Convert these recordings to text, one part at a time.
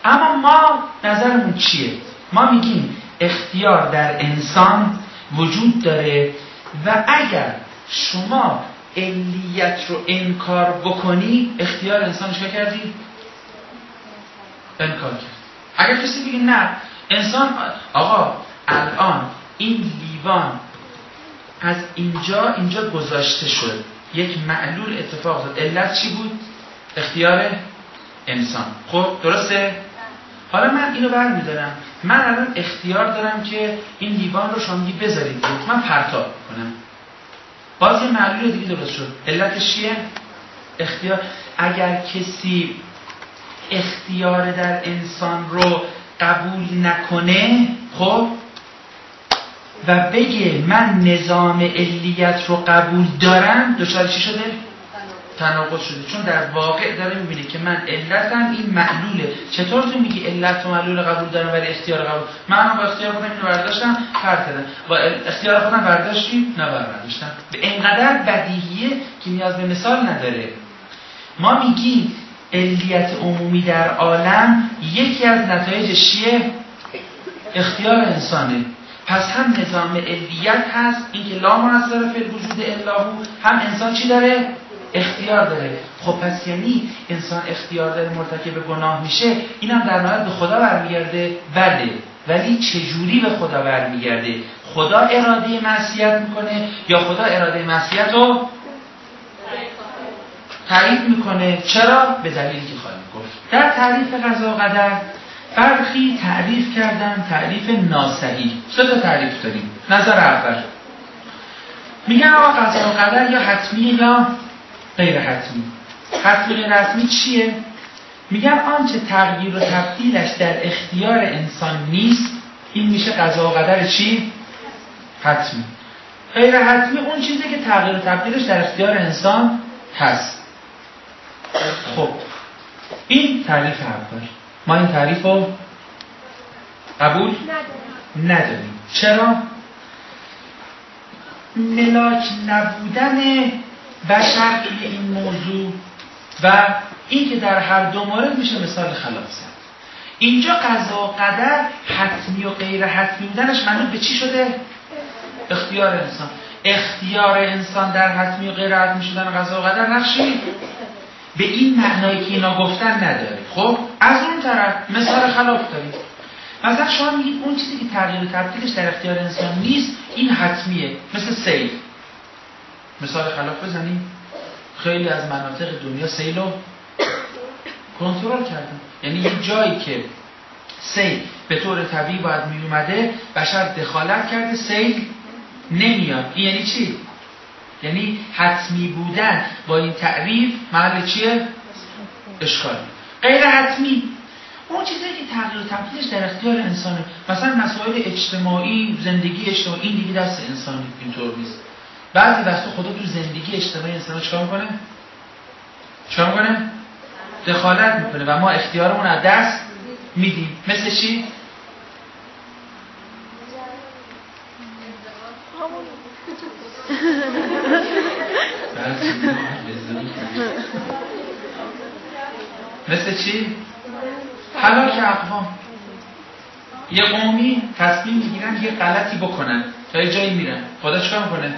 اما ما نظرمون چیه؟ ما میگیم اختیار در انسان وجود داره و اگر شما علیت رو انکار بکنی اختیار انسان چه کردی؟ انکار کرد. اگر کسی بگه نه انسان آقا الان این لیوان از اینجا گذاشته شد، یک معلول اتفاق افتاد، علت چی بود؟ اختیار انسان. خب درسته؟ حالا من اینو برمی‌دارم، من الان اختیار دارم که این لیوان رو شما میگی بذارید من پرتاب کنم، باز یه معلول دیگه درست شد، علتش چیه؟ اختیار. اگر کسی اختیار در انسان رو قبول نکنه خب و بگه من نظام علیت رو قبول دارم، دچار چی شده؟ تناقض شده. چون در واقع داره میبینه که من علتم این معلوله. چطور تو میگی علت و معلول قبول دارم ولی اختیار قبول؟ من با اختیار خودم اینو برداشتم فرق کردم، با اختیار خودم برداشتی نه برداشتم. به اینقدر بدیهیه که نیاز به مثال نداره. ما میگیم علیت عمومی در عالم یکی از نتایجش چیه؟ اختیار انسانه. پس هم نظام علیت هست، این که لا منصرف فی الوجود الا هو، هم انسان چی داره؟ اختیار داره. خب پس یعنی انسان اختیار داره مرتکب گناه میشه، اینم در نهایت به خدا برمیگرده؟ بله، ولی چجوری به خدا برمیگرده؟ خدا اراده معصیت میکنه یا خدا اراده معصیت رو تایید میکنه؟ چرا؟ به دلیلی که خواهیم گفت. در تعریف قضا و قدر برخی تعریف کردن تعریف ناصحیح. 3 تا تعریف داریم. نظر اول میگن آقا قضا و قدر یا حتمی یا غیر حتمی. حتمی غیر حتمی چیه؟ میگن آنچه تغییر و تبدیلش در اختیار انسان نیست این میشه قضا و قدر چی؟ حتمی. غیر حتمی اون چیزی که تغییر و تبدیلش در اختیار انسان هست. خب این تعریف اول. ما این تعریف رو قبول نداریم. چرا؟ ملاک نبودن بشر توی این موضوع و این که در هر دو مورد میشه مثال خلاف زد. اینجا قضا و قدر حتمی و غیر حتمی بودنش منوط به چی شده؟ اختیار انسان. اختیار انسان در حتمی و غیر حتمی شدن قضا و قدر نقشی به این معنایی که اینا گفتن نداره. خب از اون طرف مثال خلاف داریم. مثلا شما میگید اون چیزی که تغییر و تبدیلش در اختیار انسان نیست این حتمیه، مثل سیل. مثال خلاف بزنیم. خیلی از مناطق دنیا سیل رو کنترل کردن، یعنی یه جایی که سیل به طور طبیعی باید می اومده بشر دخالت کرده سیل نمیاد. این یعنی چی؟ یعنی حتمی بودن با این تعریف محل چیه؟ اشکالی. غیر حتمی اون چیزی که تغییر و تبدیلش در اختیار انسانه. مثلا مسائل اجتماعی، زندگی اجتماعی، این دیگه دست انسانی، اینطور نیست. بعضی وقتا خدا تو زندگی اجتماعی انسان چیکار میکنه؟ چیکار میکنه؟ دخالت میکنه و ما اختیارمون از دست میدیم. مثل چی؟ مثل چی؟ هلاک اقوام. یه قومی تصمیم میگیرن یه غلطی بکنن تا یه جایی میرن، خدا چیکار میکنه؟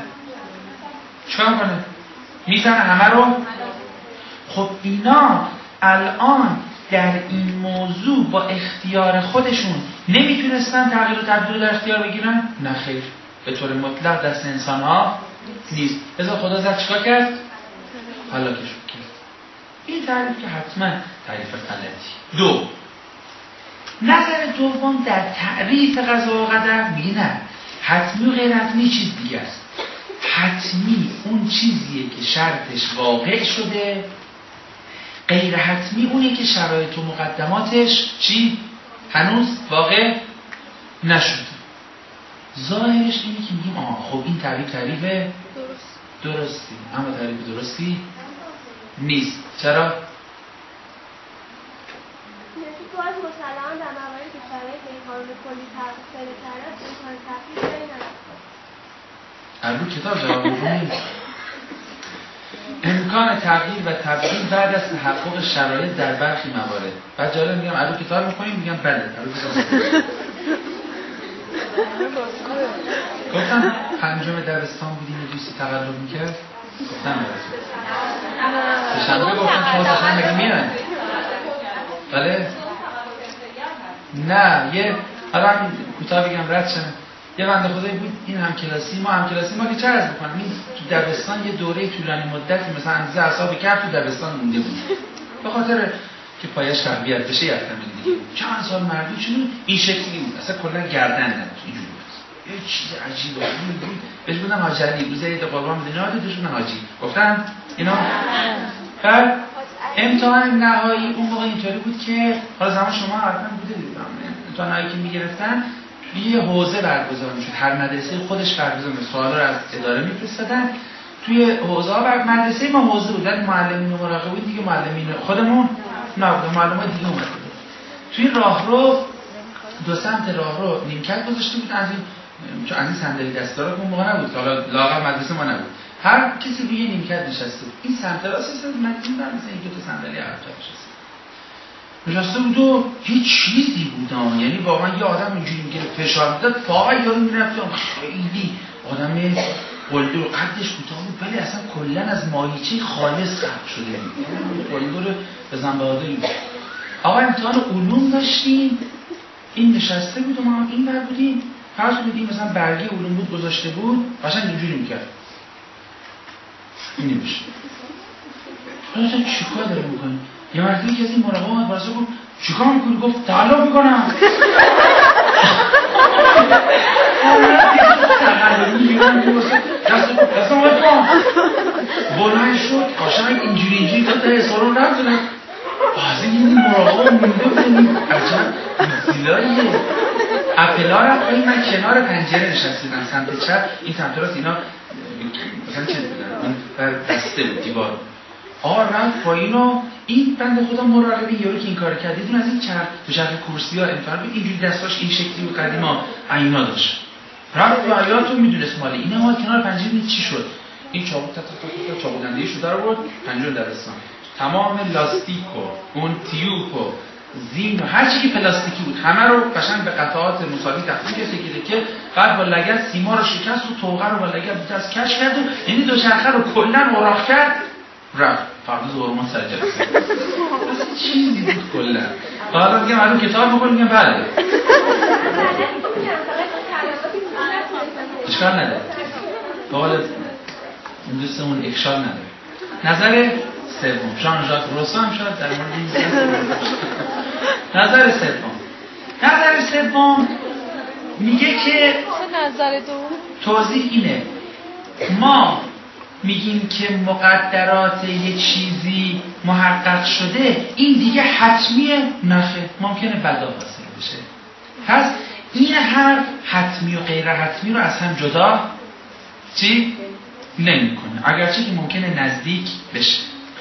میزنه همه رو. خب اینا الان در این موضوع با اختیار خودشون نمیتونستن تغییر و تبدیل در اختیار بگیرن؟ نه خیر، به طور مطلق دست انسان ها نیست. لذا خدا زد چیکار کرد؟ هلاکش کرد. این تعریف که حتما تعریف غلطی. 2 نظر دوم در تعریف قضا و قدر میگه نه، حتمی و غیر حتمی چیز دیگه است. حتمی اون چیزیه که شرطش واقع شده، غیر حتمی اونه که شرایط و مقدماتش چی؟ هنوز واقع نشده. ظاهرش اینه که میگیم خب این تعریف درستی، اما تعریف درستی نیست. چرا؟ باز مسلمان در مواردی که شرایط این قانون کلی تغییر کرده امکان تغییر جایی نداره. رو کتاب جواب بکنید. امکان تغییر و تبدیل بعد از تحقق شرایط در برخی موارد. بعد جالب میگم الو کتاب می‌خونیم، میگم بله الو کتاب. گفتم پنجم دبستان بودیم یه دوستی تقلب میکرد. گفتم به شنبه گفتم شما سشن مگه میان؟ بله؟ نه یه حالا کوتاه بگم رد شدم. یه بنده خدایی بود این همکلاسی ما که چه عرض بکنم این تو دبستان یه دوره طولانی مدتی مثلا اندازه اعصاب کرد تو دبستان مونده بود به خاطر که پایش تقویت بشه یه دیگه چند سال مردی چون این شکلی بود اصلا کلا گردن نداشت اینجوری بود یه چیز عجیبه بود بهش بودن حاجی علی روزه عید قربان میدن داشتن حاجی گفتم اینا بعد امتحان نهایی اون موقع اینطوری بود که حالا زمان شما حتما بوده دیدم امتحان نهایی که میگرفتن یه حوزه برگزار میشد هر مدرسه خودش برگزار میشد سوالا رو از اداره میفرستادن توی حوزه ها بر مدرسه ما حوزه بود ولی معلمین و مراقبین دیگه معلمین خودمون نبود معلمای دیگه اومد توی راهرو دو سمت راهرو نیمکت گذاشته بود از این صندلی دستدارا اون موقع نبود حالا لاغر مدرسه ما نبود هر کسی روی نیمکت نشسته بود این سمت راست من دیدم مثلا این دو تا صندلی عقب نشسته بود و هیچ چیزی بود یعنی واقعا یه آدم اینجوری میگه فشار میداد پاهای یارو میرفت خیلی آدم قلدر قدش کوتاه بود ولی اصلا کلا از ماهیچه خالص خلق شده بود قلدر بزن بهادری بود آقا امتحان علوم داشتیم این نشسته بود و ما این بر بودیم فرض کنید مثلا برگه علوم بود گذاشته بود قشنگ اینجوری میکرد این نمیشه اصلا چیکار داره میکنه یه مردی که از این مراقبه اومد براسه گفت چیکار میکنی؟ گفت تعلق میکنم دست آمد کن بلند شد قشنگ اینجوری تا ته سالن رفت زنم از این مراقبه مونده بودیم عجب زیلاییه اپلا رفت این من کنار پنجره نشستیدم سمت چپ این سمت راست اینا مثلا چه بودن بر دسته بود دیوار آقا رفت پایین و این بنده خدا مراقبی یارو که این کار کرد دیدون از این چرخ کورسی ها امتحان بود اینجوری دستاش این شکلی و قدیما عینا داشت رفت و حیاتو میدونست مالی این ما کنار پنجره نید چی شد این چاقو دنده شده رو بود پنجره دبستان تمام لاستیک و اون تیوب و زین و هر چی که پلاستیکی بود همه رو قشنگ به قطعات مساوی تقسیم کرده که بعد با لگد سیما رو شکست و توقه رو با لگد از کش کرد و یعنی دو چرخه رو کلا اوراق کرد رفت فردا زورمان سر جلسه چیزی بود کلا حالا میگم الان کتاب بخونیم میگم بله اشکال نداره قول این دوستمون اشکال نداره نظر سوم ژان ژاک روسو هم شاید در مورد این نظر سوم میگه که نظر دو توضیح اینه ما میگیم که مقدرات یه چیزی محقق شده این دیگه حتمیه نخه ممکنه بلا حاصل بشه پس این حرف حتمی و غیر حتمی رو از هم جدا چی؟ نمی‌کنه اگرچه که ممکنه نزدیک بشه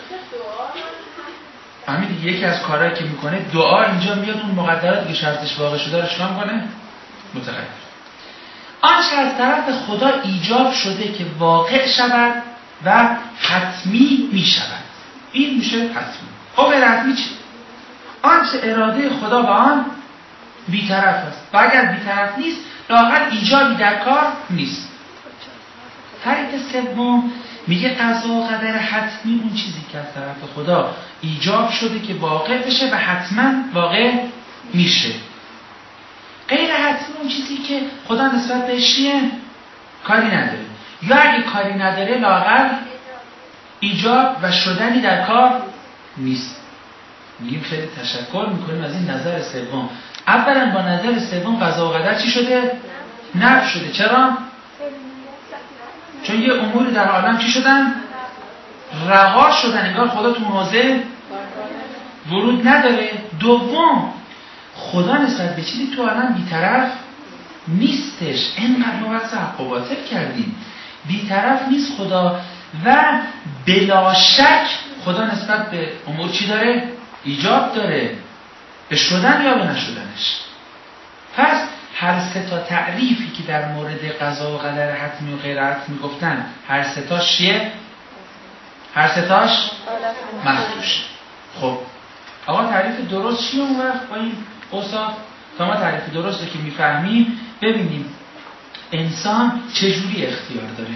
همین یکی از کارهایی که میکنه دعا اینجا میاد اون مقدرات که شرطش واقع شده رو چیکار میکنه؟ متغیر آنچه از طرف خدا ایجاب شده که واقع شود و حتمی می شود این میشه حتمی خب حتمی چی؟ آنچه اراده خدا به آن بی‌طرف است و اگر بی‌طرف نیست لااقل ایجابی در کار نیست طریق سوم میگه قضا و قدر حتمی اون چیزی که از طرف خدا ایجاب شده که واقع بشه و حتما واقع میشه غیر حتمی اون چیزی که خدا نسبت بهش چیه؟ کاری نداره یا اگه کاری نداره لااقل ایجاب و شدنی در کار نیست میگیم خیلی تشکر میکنیم از این نظر سوم اولا با نظر سوم قضا و قدر چی شده؟ نفی شده چرا؟ چون یه اموری در عالم چی شدن؟ رها شدن انگار خدا تو حوزه ورود نداره دوم خدا نسبت به چیزی تو عالم بی‌طرف نیستش اینقدر ما وقت حق و باطل کردیم بی‌طرف نیست خدا و بلا شک خدا نسبت به امور چی داره؟ ایجاب داره به شدن یا به نشدنش پس هر سه تا تعریفی که در مورد قضا و قدر حتمی و غیر حتمی گفتن هر سه تا چیه؟ هر ستاش مخدوش. خب آقا تعریف درست چیه اون وقت با این اوصاف؟ تا ما تعریف درست رو که میفهمیم ببینیم انسان چجوری اختیار داره.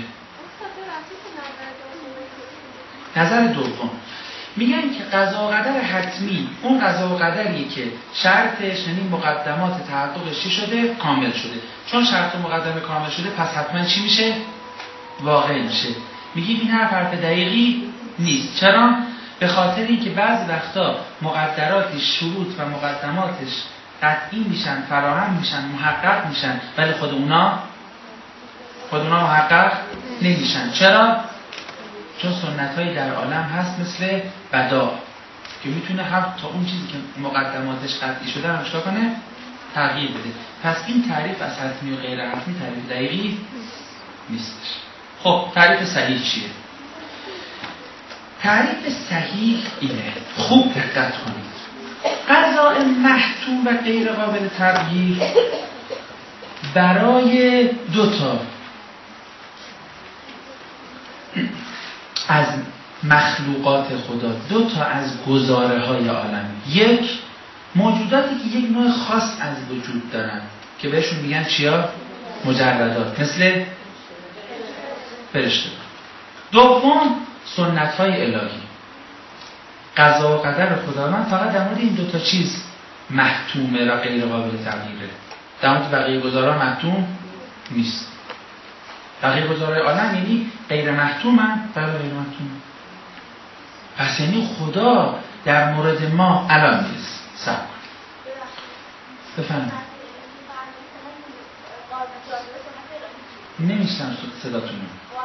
نظر دوم میگن که قضا و قدر حتمی اون قضا و قدریه که شرطش یعنی مقدمات تحققش چی شده؟ کامل شده. چون شرط و مقدمه کامل شده پس حتما چی میشه؟ واقع میشه. میگیم این حرف دقیقی نیست. چرا؟ به خاطر اینکه بعضی وقتا مقدراتش شروط و مقدماتش قطعی میشن، فراهم میشن، محقق میشن، ولی خود اونا محقق نمیشن. چرا؟ چون سنت‌هایی در عالم هست مثل بدا که میتونه هم تا اون چیزی که مقدماتش قطعی شده هم چیکار کنه؟ تغییر بده. پس این تعریف از حتمی و غیر حتمی تعریف دقیقی نیستش. خب تعریف صحیح چیه؟ تعریف صحیح اینه، خوب دقت کنید. قضاء محتوم و غیر قابل تغییر برای دوتا از مخلوقات خدا، دوتا از گزاره های عالم، یک موجوداتی که یک نوع خاص از وجود دارن که بهشون میگن چیا؟ مجردات، مثل فرشته. دوم سنت های الهی. قضا و قدر خداوند فقط در مورد این دوتا چیز محتومه و غیر قابل تغییره. در مورد بقیه گزارا محتوم نیست. بقیه گزارای عالم یعنی غیر محتومن، بله غیر محتومن. پس یعنی خدا در مورد ما الان نیست. صبر کنید. بفهمید. نمیشتم صداتونو.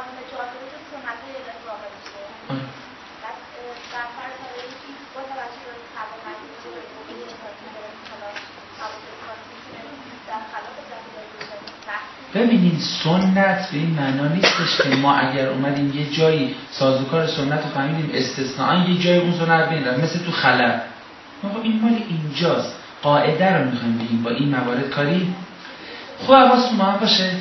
ببینید سنت به این معنا نیستش که ما اگر اومدیم یه جایی سازوکار سنت رو فهمیدیم استثناء یه جای اون سنت بین رفت، مثل تو خلا. خب این مال اینجاست، قاعده رو میخوایم بگیم با این موارد کاری. خب حواستون با هم باشه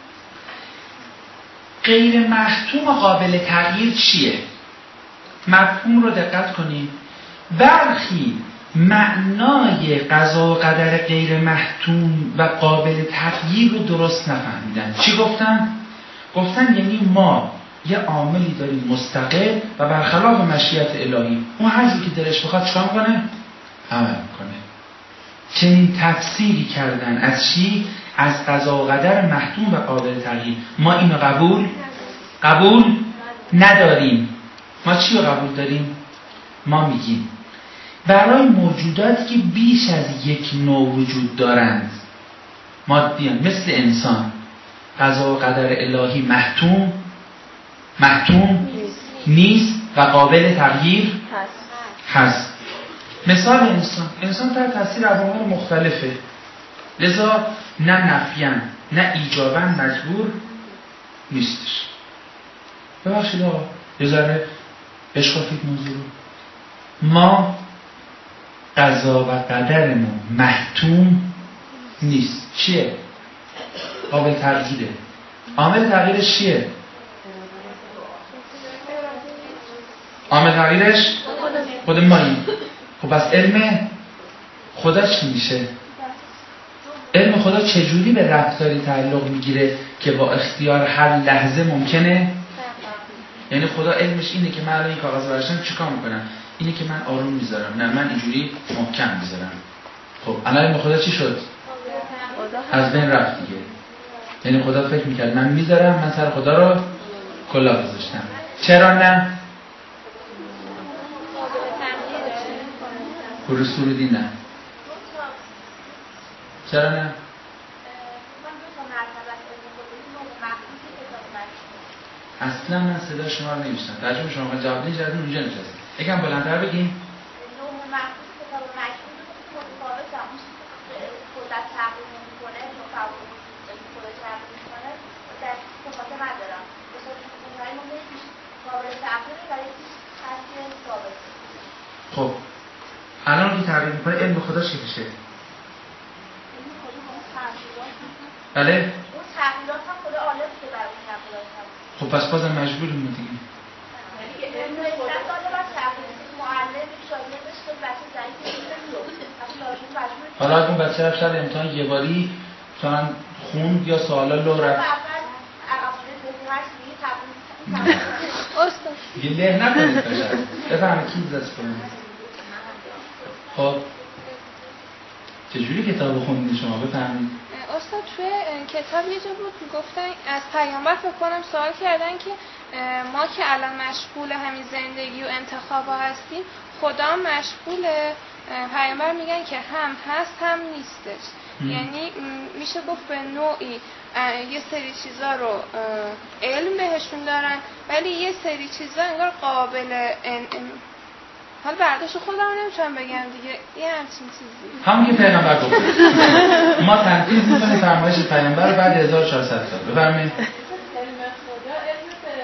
غیر محتوم و قابل تغییر چیه؟ مفهوم رو دقت کنید. برخی معنای قضا و قدر غیر محتوم و قابل تغییر رو درست نفهمیدن. چی گفتن؟ گفتن یعنی ما یه عاملی داریم مستقل و برخلاف مشیت الهی، اون هر جور که دلش بخواد چیکار میکنه؟ عمل میکنه. چنین تفسیری کردن از چی؟ از قضا و قدر محتوم و قابل تغییر. ما اینو قبول نداریم. ما چی رو قبول داریم؟ ما میگیم برای موجوداتی که بیش از یک نوع وجود دارند، مادیان مثل انسان، قضا و قدر الهی محتوم نیست و قابل تغییر هست. مثال انسان در تاثیر عوامل مختلفه، لذا نه نفیاً نه ایجاباً مجبور نیستش. ببخشید آقا یه ذره بشکافید موضوع رو. ما قضا و قدرمون محتوم نیست. چیه؟ قابل تغییره. عامل تغییرش چیه؟ عامل تغییرش خود ماییم. خب پس علم خدا چی میشه؟ علم خدا چجوری به رفتاری تعلق میگیره که با اختیار هر لحظه ممکنه؟ یعنی خدا علمش اینه که من الان این کاغذ برداشتم چیکار میکنم؟ اینه که من آروم میذارم، نه من اینجوری محکم میذارم. خب الان علم خدا چی شد؟ از بین رفت دیگه. یعنی خدا فکر میکرد من میذارم، من سر خدا رو کلاه گذاشتم. چرا نه؟ پرسرودی نه. چرا نه؟ اصلا من صدا شما رو نمیشتم. ترجمه شما من جواب نمیدید اونجا نشست. یکم بلندتر بگین. خب الان که تعریف میکنه علم خدا چی میشه؟ بله؟ اون تغییرات هم خدا عالم که برای خدا. خب پس بازم مجبوریم دیگه. حالا اون بچه رفت سر امتحان یه باری مثلا خوند یا سوالا لو رفت یه له نکنید بشر بفهمه کی دست کنید. خب چجوری کتاب خوندید شما؟ بفهمید استاد توی کتاب یه جا بود میگفتن از پیامبر فکر کنم سوال کردن که ما که الان مشغول همین زندگی و انتخاب هستیم خدا مشغوله؟ پیامبر میگن که هم هست هم نیستش. یعنی میشه گفت به نوعی یه سری چیزا رو علم بهشون دارن ولی یه سری چیزا انگار قابل حالا برداشت خودم نمیتونم بگم دیگه یه همچین چیزی همون که پیغمبر گفت ما تنفیذ میکنیم فرمایش پیغمبر رو بعد 1400 سال. بفرمایید. علم خدا علم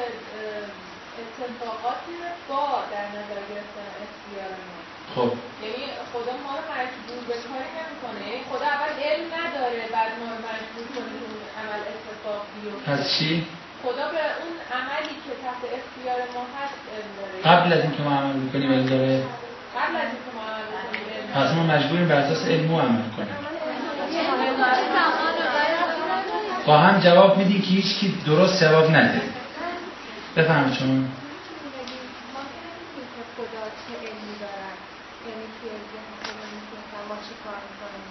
اتفاقاتی با در نظر گرفتن اختیار ما. خب یعنی خدا ما رو مجبور به کاری نمیکنه. یعنی خدا اول علم نداره بعد ما رو مجبور کنه اون عمل اتفاق بیفته. پس چی؟ خدا به اون عملی که تحت اختیار ما هست علم داره. قبل از اینکه ما عمل بکنیم علم داره. قبل از اینکه ما عمل بکنیم. پس ما مجبوریم بر اساس علم عمل کنیم. با هم جواب میدین که هیچ کی درست جواب نده. بفهمید شما. خدا چه علمی دارن؟ یعنی که ما چی کار میکنیم؟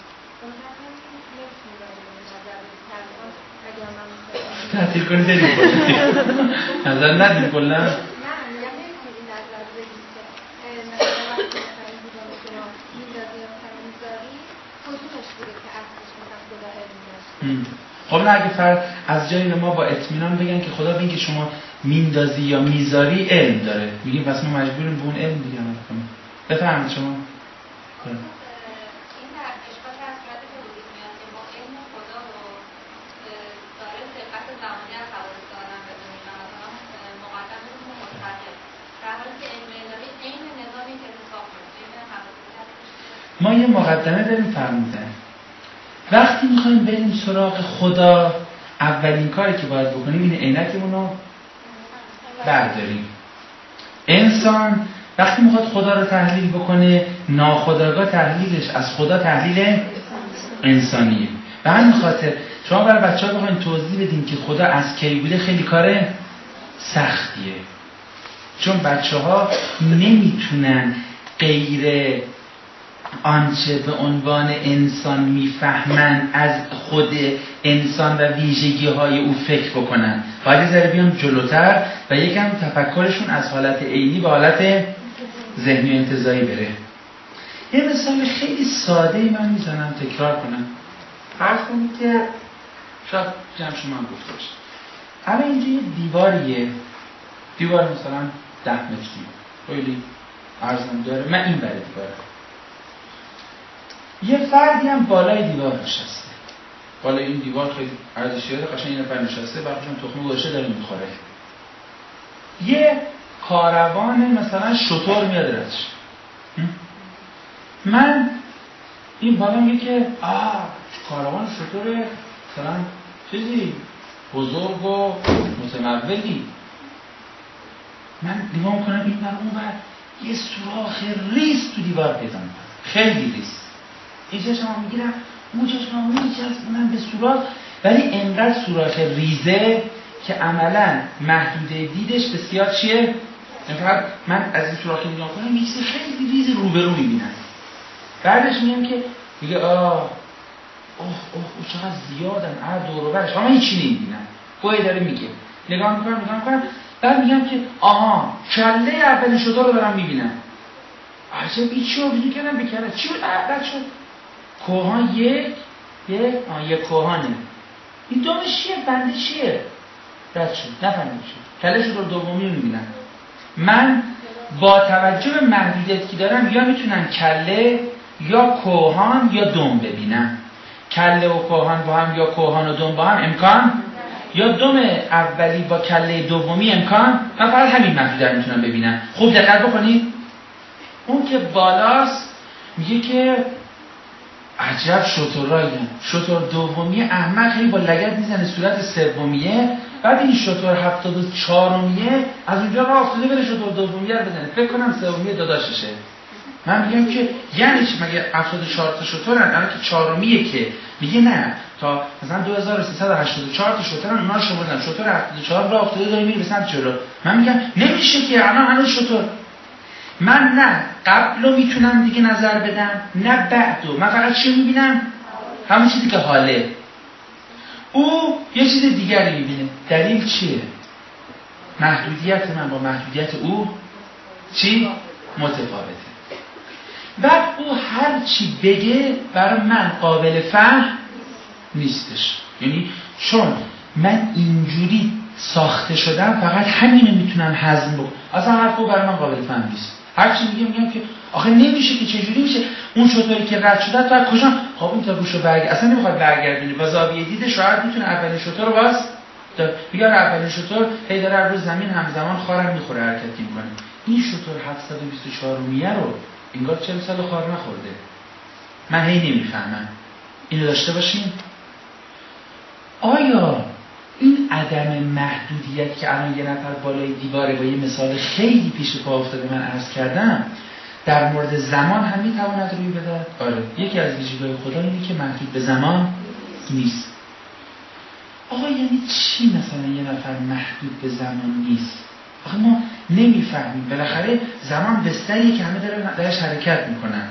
تعطیل کنید داریم کنید نظر ندیم کلا؟ نه نمیتونی نظر بدیم که مثلا وقتی مثلا میدازی یا مثلا میذاری کدومش بوده که اصلش مثلا خدا علم داشت. خب نه اگه از جایی به ما با اطمینان بگن که خدا بگه که شما میندازی یا میذاری علم داره میگیم پس ما مجبوریم به اون علم دیگه عمل کنیم. بفهمید شما؟ ما یه مقدمه داریم فرمودن وقتی میخوایم بریم سراغ خدا اولین کاری که باید بکنیم اینه عینکمون رو برداریم. انسان وقتی میخواد خدا رو تحلیل بکنه ناخودآگاه تحلیلش از خدا تحلیل انسانیه. به همین خاطر شما برای بچه‌ها بخواید توضیح بدین که خدا از کی بوده خیلی کار سختیه چون بچه‌ها نمیتونن غیر آنچه به عنوان انسان میفهمن از خود انسان و ویژگی‌های او فکر بکنن. باید ذره بیان جلوتر و یکم تفکرشون از حالت عینی به حالت ذهنی و انتزاعی بره. یه مثال خیلی ساده‌ای من میزنم تکرار کنم. فرض کنید که شاید جمع شما هم گفته باشه. الان اینجا یه دیواریه. دیوار مثلا 10 متری. خیلی عرضم داره. من این برای دیواره. یه فردی هم بالای دیوار نشسته. بالای این دیوار خیلی ارزشی داره. قشنگ این نفر نشسته. بعدش تخم گذاشته داره میخوره. یه کاروان مثلا شتر میاد ردش. من این بالا میگه که کاروان شتر مثلا چیزی بزرگ و متمولی. من نگاه میکنم این بر اون بر یه سوراخ ریز تو دیوار پیدا میکنم. خیلی ریز. این چشم میگیرم اون چشم میچسبونم به سوراخ ولی انقدر سوراخ ریزه که عملا محدوده دیدش بسیار چیه؟ فقط من از این سوراخی نگاه کنم یه چیز خیلی ریز روبرو میبینم. بعدش میگم که میگه اوه چقدر زیادن دور و برش من هیچی نمیبینم. گوهی داره میگه نگاه میکنم بعد میگم که کله اولین شده رو دارم میبینم. عجب این چی رو بیدو کردم بکنم چی بود؟ رد شد کوهان یک کوهانه این دومش چیه؟ بنده چیه؟ رد شد نفهمید چیه کله شد رو دومی رو میبینم. من با توجه به محدودیتی که دارم یا میتونم کله یا کوهان یا دم ببینم. کله و کوهان با هم یا کوهان و دم با هم امکان یا دم اولی با کله دومی امکان. من فقط همین محدوده رو میتونم ببینم. خوب دقت بکنید اون که بالاست میگه که عجب شتراییم. شتر دومی احمق خیلی با لگد میزنه صورت سومیه بعد این شتر 74میه از اونجا راه افتاده بره شتر دومیه رو بزنه فکر کنم سومیه داداششه. من میگم که یعنی چی؟ مگه 74 تا شترن؟ الان که چهارمیه که میگه نه تا مثلا 2384 تا شترن، اونا رو شمردن شتر 74 راه افتاده داره میره به سمت جلو. من میگم نمیشه که الان هنوز شتر. من نه قبلو میتونم دیگه نظر بدم نه بعدو، من فقط چی میبینم؟ همون چیزی که حاله. او یه چیز دیگری میبینه. دلیل چیه؟ محدودیت من با محدودیت او چی؟ متفاوته. بعد او هر چی بگه برای من قابل فهم نیستش. یعنی چون من اینجوری ساخته شدم فقط همینو میتونم هضم بکنم، اصلا حرفو برای من قابل فهم نیست. هر چی میگم که آخه نمیشه که، چجوری میشه اون شطوری که رد شده تو از کجا؟ خب این تا گوشو اصلا نمیخواد برگردونی با زاویه دید شاید میتونه اولین شطور رو باز میگه اولین شطور هی داره روی زمین همزمان خارم میخوره حرکت میکنه. این شطور 724 میه رو انگار 40 سال خار نخورده. من هی نمیفهمم. اینو داشته باشین. آیا این عدم محدودیت که الان یه نفر بالای دیواره با یه مثال خیلی پیش پا افتاده من عرض کردم در مورد زمان هم میتواند روی بده؟ آره. یکی از ویژگی‌های خدا اینه که محدود به زمان نیست. آقا یعنی چی مثلا یه نفر محدود به زمان نیست؟ آخه ما نمیفهمیم. بالاخره زمان بستریه که همه درش حرکت میکنن.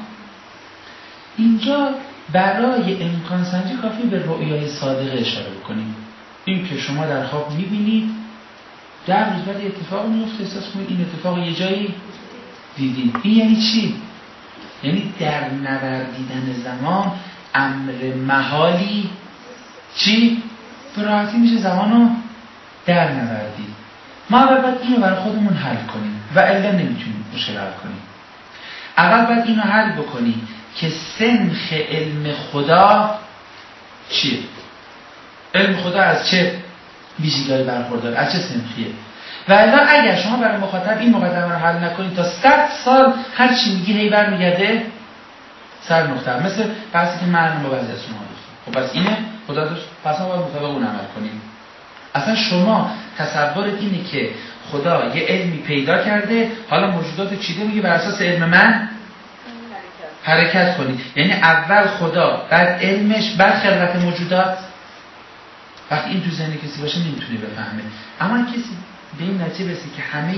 اینجا برای امکان سنجی کافی به رؤیای صادقه اشاره بکنیم. این که شما در خواب میبینید 10 روز بعد اتفاق میفته، احساس کنید این اتفاق یه جایی دیدید. این یعنی چی؟ یعنی در نوردیدن زمان امر محالی چی؟ براحتی میشه زمانو در نوردید. ما اول باید اینو برای خودمون حل کنیم و الا نمیتونیم مشکل حل کنیم. اول باید اینو حل بکنیم که سنخ علم خدا چیه؟ علم خدا از چه ویژگی‌هایی برخورداره؟ از چه سنخیه؟ و الا اگر شما برای مخاطب این مقدمه رو حل نکنید تا 100 سال هر چی میگی هی برمیگرده سر نقطه. مثل بحثی که من با بعضی از شما گفتم. خب پس اینه خدا داشت، پس ما باید مطابق اون عمل کنیم. اصلا شما تصورت اینه که خدا یه علمی پیدا کرده، حالا موجودات چیده میگه بر اساس علم من حرکت کنید. یعنی اول خدا، بعد علمش، بعد خلقت موجودات. وقتی این تو ذهن کسی باشه نمیتونه بفهمه. اما کسی به این نتیجه برسه که همه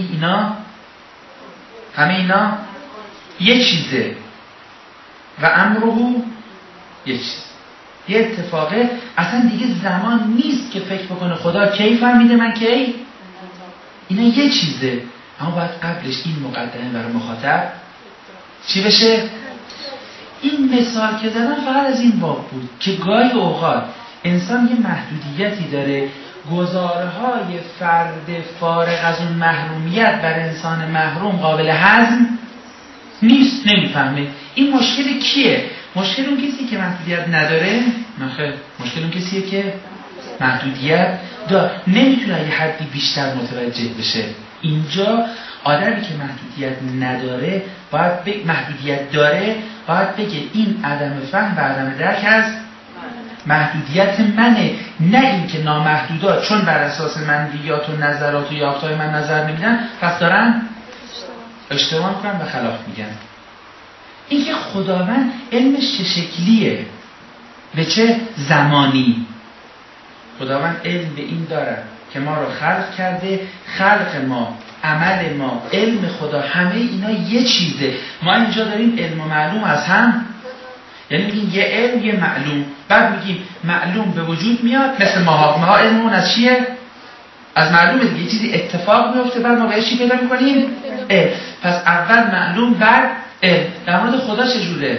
اینا یه چیزه و امره یه چیز، یه اتفاقه، اصلا دیگه زمان نیست که فکر بکنه خدا کی فهمیده من کی. اینا یه چیزه. اما باید قبلش این مقدمه برای مخاطب چی بشه؟ این مثال که زدم فقط از این باب بود که گاهی اوقات انسان یه محدودیتی داره، گزارهای فرد فارغ از اون محرومیت بر انسان محروم قابل هضم نیست، نمیفهمه. این مشکل کیه؟ مشکل اون کسی که محدودیت نداره؟ نه، مشکل اون کسیه که محدودیت داره، نمیتونه یه حدی بیشتر متوجه بشه. اینجا آدمی که محدودیت نداره باید محدودیت داره باید بگه این عدم فهم و عدم درک از محدودیت منه، نه این که نامحدودا چون بر اساس منویات و نظرات و یافته‌های من نظر نمیدن پس دارن اشتباه میکنن و خلاف میگن. این که خداوند علمش چه شکلیه، به چه زمانی. خداوند علم به این داره که ما رو خلق کرده، خلق ما، عمل ما، علم خدا، همه اینا یه چیزه. ما اینجا داریم علم و معلوم از هم، یعنی میگیم یه علم یه معلوم، بعد میگیم معلوم به وجود میاد مثل ماها علممون از چیه؟ از معلومه دیگه. یه چیزی اتفاق میفته بعد ما بهش چی پیدا میکنیم؟ علم. پس اول معلوم بعد علم. در مورد خدا چجوره؟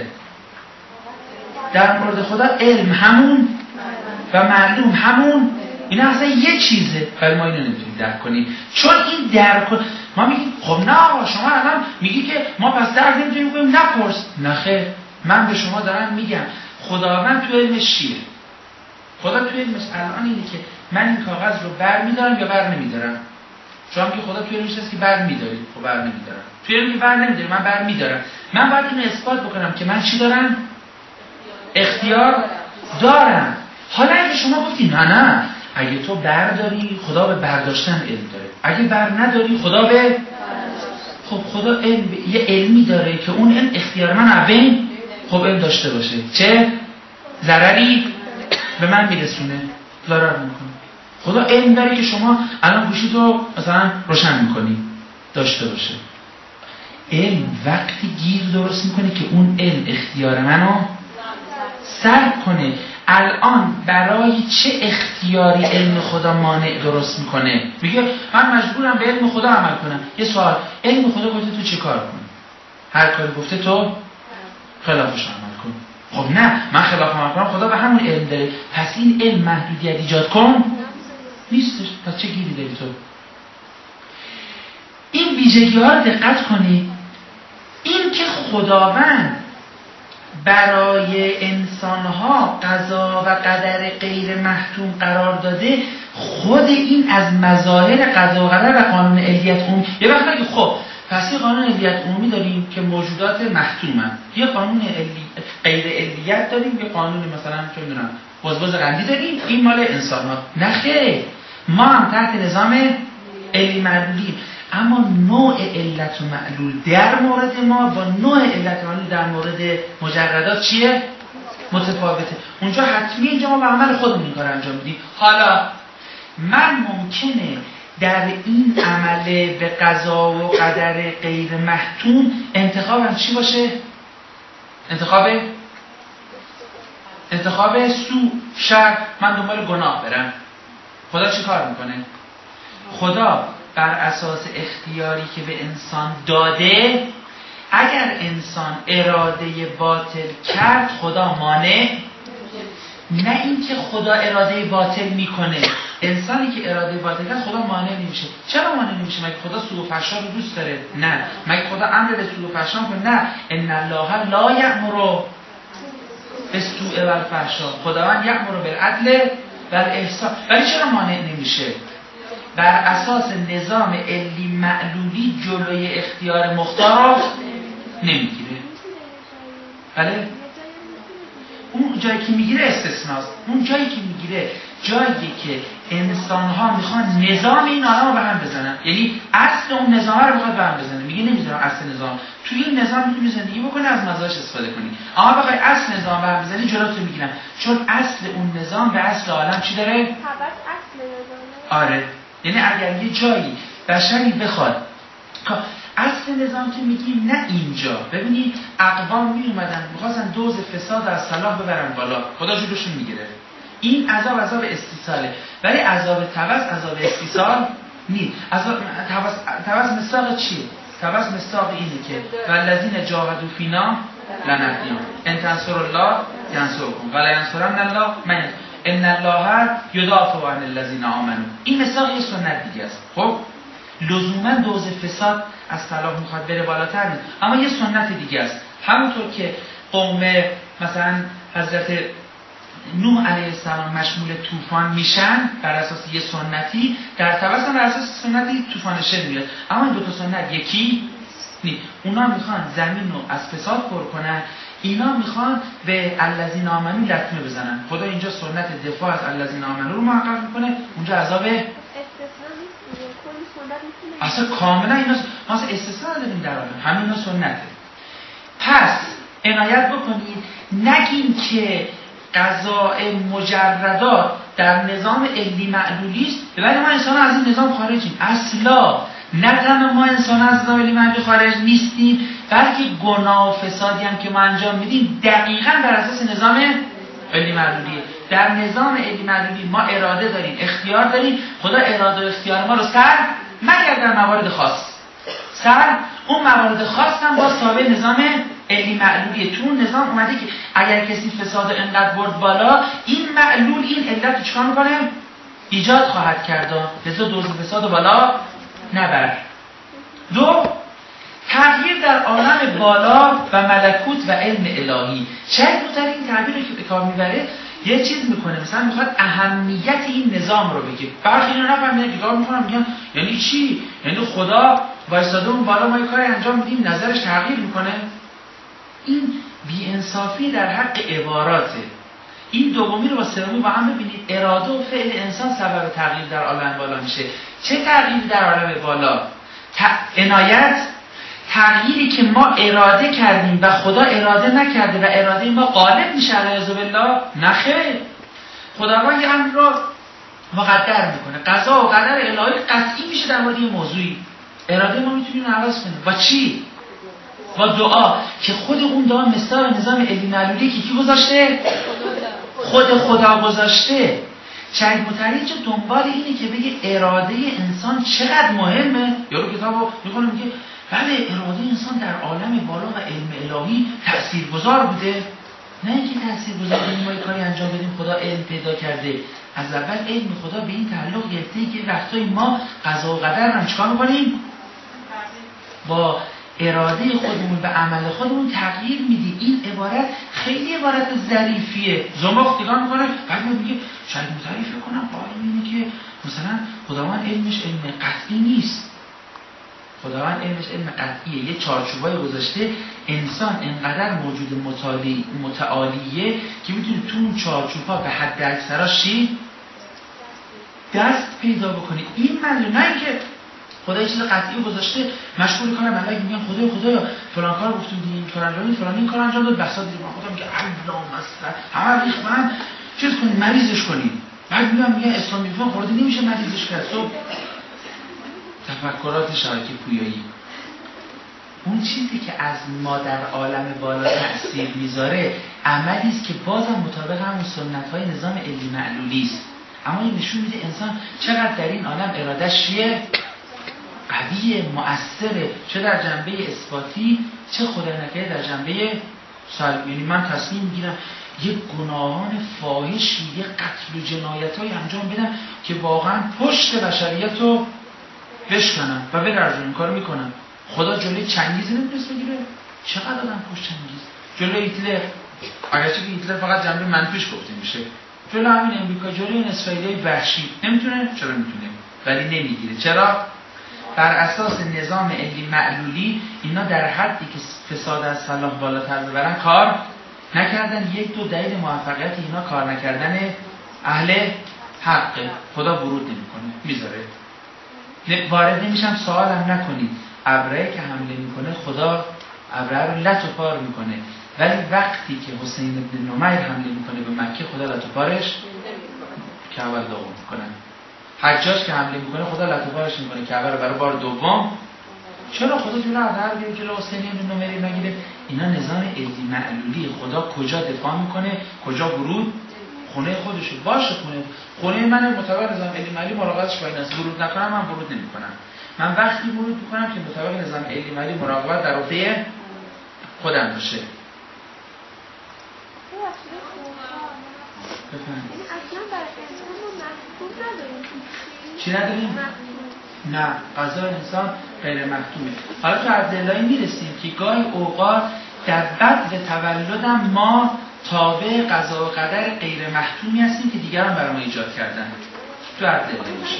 در مورد خدا علم همون و معلوم همون، اینا اصلا یه چیزه. ولی ما اینو نمیتونیم درک کنیم، چون این درک ما میگیم خب نه شما الان میگی که ما پس درک نمیتونیم کنیم، نپرس. نخیر، من به شما دارم میگم خداوند تو علمش چیه. خدا تو علمش الان اینه که من این کاغذ رو بر میدارم یا بر نمیدارم. شما میگی خدا تو علمش هست که بر میداری، خب بر نمیدارم. تو علم که بر نمیداری، من بر میدارم. من باید اینو اثبات بکنم که من چی دارم؟ اختیار دارم. حالا اگه شما گفتی نه اگه تو برداری خدا به برداشتن علم داره، اگه بر نداری خدا به خب خدا یه علمی داره که اون علم اختیار من عبین خب علم داشته باشه، چه ضرری به من میرسونه؟ ضرر میکنه. خدا علم داره که شما الان گوشی تو مثلا روشن میکنی داشته باشه. علم وقتی گیر درست میکنه که اون علم اختیار منو سلب کنه. الان برای چه اختیاری علم خدا مانع درست میکنه؟ میگه من مجبورم به علم خدا عمل کنم. یه سوال، علم خدا گفته تو چه کار کنی؟ هر کاری گفته تو خلافش عمل کن. خب نه، من خلاف عمل کنم، خدا به همون علم داره. پس این علم محدودیت ایجاد کن نیستش. پس چه گیری داری تو؟ این ویژگی ها رو دقت کنید. این که خداوند برای انسانها قضا و قدر غیر محتوم قرار داده، خود این از مظاهر قضا و قدر و قانون علیت عمومی. یه وقت بگید خب پس یه قانون علیت عمومی داریم که موجودات محتومن، یه قانون غیر علیت داریم، یه قانون مثلا چه میدونم بزبز قندی داریم، این مال انسان‌ها. نه خیر، ما هم تحت نظام علی معلولیم، اما نوع علت و معلول در مورد ما با نوع علت و معلول در مورد مجردات چیه؟ متفاوته. اونجا حتمی اینجا ما به عمل خودمون این کار انجام میدیم. حالا من ممکنه در این عمل به قضا و قدر غیر محتوم انتخابم چی باشه؟ انتخاب سو، شر، من دنبال گناه برم. خدا چی کار میکنه؟ خدا بر اساس اختیاری که به انسان داده، اگر انسان اراده باطل کرد خدا مانع، نه اینکه خدا اراده باطل میکنه. انسانی که اراده باطل کرد خدا مانع نمیشه. چرا مانع نمیشه؟ مگه خدا سوء و فحشا رو دوست داره؟ نه. مگه خدا امر به سوء و فحشا میکنه؟ نه. ان الله لا یأمر بالسوء والفحشا، خداوند یأمر بالعدل والاحسان. ولی چرا مانع نمیشه؟ بر اساس نظام علی معلولی جلوی اختیار مختار نمیگیره. بله؟ اون جایی که میگیره استثناست. اون جایی که میگیره جایی که انسان‌ها میخوان نظام این آدم رو به هم بزنن، یعنی اصل اون نظام رو میخواد به هم بزنه. میگه نمیذارم اصل نظام، توی این نظام میتونی زندگی بکنی، از مزایاش استفاده کنی، اما بخوای اصل نظام به هم بزنی جلوتو میگیرن، چون اصل اون نظام به اصل عالم چی داره؟ اصل نظام. آره، یعنی اگر یه جایی بشری بخواد اصل نظام که میگیم، نه اینجا. ببینید اقوام میومدن میخواستن دوز فساد از صلاح ببرن بالا، خدا جلوشون میگیره. این عذاب استیصاله، ولی عذاب توس عذاب استیصال نیست. عذاب توس مصداق چیه؟ توس مصداق اینه که والذین جاهدوا فینا لنهدیهم ان تنصروا الله ینصرکم ولا ینصرن الله من ان الله یدافع عن الذین آمنوا. این مصداق یه سنت دیگه است. خب لزوما دوز فساد از صلاح میخواد بره بالاتر نیست، اما یه سنت دیگه است. همونطور که قوم مثلا حضرت نوح علیه السلام مشمول طوفان میشن بر اساس یه سنتی، در توسط بر اساس سنتی طوفان شد میاد، اما این دو تا سنت یکی نیست. اونا میخوان زمین رو از فساد پر کنن، اینا میخوان به الذین آمنوا لطمه بزنن. خدا اینجا سنت دفاع از الذین آمنوا رو محقق میکنه، اونجا عذاب اصلا کاملا اینا ما اصلا استثناء نداریم در عالم، همین سنته. پس عنایت بکنید، نگین که قضاء مجردات در نظام علی معلولی است ولی ما انسان از این نظام خارجیم. اصلا نه ما انسان از نظام علی معلولی خارج نیستیم، بلکه گناه و فسادی هم که ما انجام میدیم دقیقاً بر اساس نظام علی معلولیه. در نظام علی معلولی ما اراده داریم، اختیار داریم. خدا اراده و اختیار ما رو سر مگر در موارد خاص، سر اون موارد خاص هم با تابع نظام علی معلولیه. تو اون نظام اومده که اگر کسی فساد انقدر برد بالا، این معلول این علت چیکار میکنه؟ ایجاد خواهد کرد، لذا دوز فساد بالا نبر. دو، تغییر در عالم بالا و ملکوت و علم الهی. شاید بزرگ این تعبیر رو که به کار میبره یه چیز میکنه، مثلا میخواد اهمیت این نظام رو بگه. برخی اینو نفهمیدن که کار میکنن، میگن یعنی چی؟ یعنی خدا وایساده اون بالا ما یه کاری انجام میدیم نظرش تغییر میکنه؟ این بی‌انصافی در حق عباراته. این دومی رو با سومی با هم ببینید. اراده و فعل انسان سبب تغییر در عالم بالا میشه. چه تغییر در عالم بالا؟ عنایت تغییری که ما اراده کردیم و خدا اراده نکرده و اراده ما غالب میشه علیه بالله؟ نه خیر. خداوند یه امر را مقدر میکنه، قضا و قدر الهی قطعی میشه در مورد یه موضوعی، اراده ما میتونیم عوض کنیم. با چی؟ با دعا، که خود اون دعا مثل نظام علمی معلولی که کی گذاشته؟ خود خدا گذاشته. شهید مطهری چه دنبال اینه که بگه اراده انسان چقدر مهمه. یارو کتابو میخونه میگه بله اراده انسان در عالم بالا و علم الهی تاثیرگذار بوده. نه اینکه تاثیرگذار بودیم ما کاری انجام بدیم خدا علم پیدا کرده. از اول علم خدا به این تعلق گرفته که وقتای ما قضا و قدر رو چیکار می‌کنیم؟ با اراده خودمون به عمل خودمون تغییر میدیم. این عبارت خیلی عبارت ظریفیه. زمخت نگاه میکنه بعد میگه شاید متعریف کنم قائل اینه که مثلا خداوند علمش علم قطعی نیست. خداوند علمش علم قطعیه، یه چارچوبای گذاشته، انسان انقدر موجود متعالیه که میتونه تو اون چارچوبا به حد اکثراش دست پیدا بکنه. این معنی نه اینکه خدا یه چیز قطعی گذاشته مشغول کارم ملائکه میگن خدایا فلان کار گفتیم دیدیم فلان این کار انجام داد بساط دیدیم خدا میگه الله مثلا همه ریختن چیز کنیم مریضش کنیم. بعد میگه اسلامی فلان خورده نمیشه مریضش کرد. صبح تفکرات شبکه پویایی اون چیزی که از ما در عالم بالا تأثیر میذاره عملی است که بازم مطابق همون سنت‌های نظام علمی معلولی است، اما این نشون میده انسان چقدر در این عالم اراده‌اش قویه، مؤثره، چه در جنبه اثباتی چه خدا نکرده در جنبه سلبی. یعنی من تصمیم میگیرم یک گناهان فاحشی، یک قتل و جنایت‌های انجام بدم که واقعا پشت بشریت رو بشکنم و بدرزونم، کارو میکنم. خدا جلوی چنگیز نمیتونست بگیره؟ چقدر آدم پشت چنگیز، جلوی هیتلر، اگرچه که هیتلر فقط جنبه منفیش گفته میشه، جلوی همین امریکا، جلوی این اسرائیلی وحشی نمیتونه؟ چرا میتونه؟ ولی نمیگیره. چرا؟ بر اساس نظام علمی معلولی اینا در حدی که فساد از صلاح بالاتر ببرن کار نکردن. یک دو دلیل موفقیت اینا کار نکردن اهل حقه. خدا ورود نمیکنه، میذاره. وارد نمیشم سوالم نکنید. ابرهه که حمله میکنه خدا ابرهه رو لط و پار میکنه، ولی وقتی که حسین بن نمیر حمله میکنه به مکه خدا لط و پارش کعبه رو داغون میکنه. حجاج که حمله میکنه خدا لط و پارش میکنه کعبه رو برای بار دوم. چرا خدا جلو ابرهه رو گیره، جلو حسین بن نمیر نگیره؟ اینا نظام علمی معلولی. خدا کجا دفاع میکنه، کجا ورود، خونه خودشه. باشه خونه من مطابق نظام علمی معلولی مراقبتش با این است. ورود نکنم من ورود نمیکنم. من وقتی ورود میکنم که مطابق نظام علمی معلولی مراقبت در عهده خودم باشه. چی نداریم؟ نه، قضا انسان غیر مختومه. حالا تو عبداللهی میرسیم که گاهی اوقات در بعد تولدم ما تابع قضا و قدر غیر محتومی هستیم که دیگران برای ما ایجاد کردن. تو عبداللهی میشه.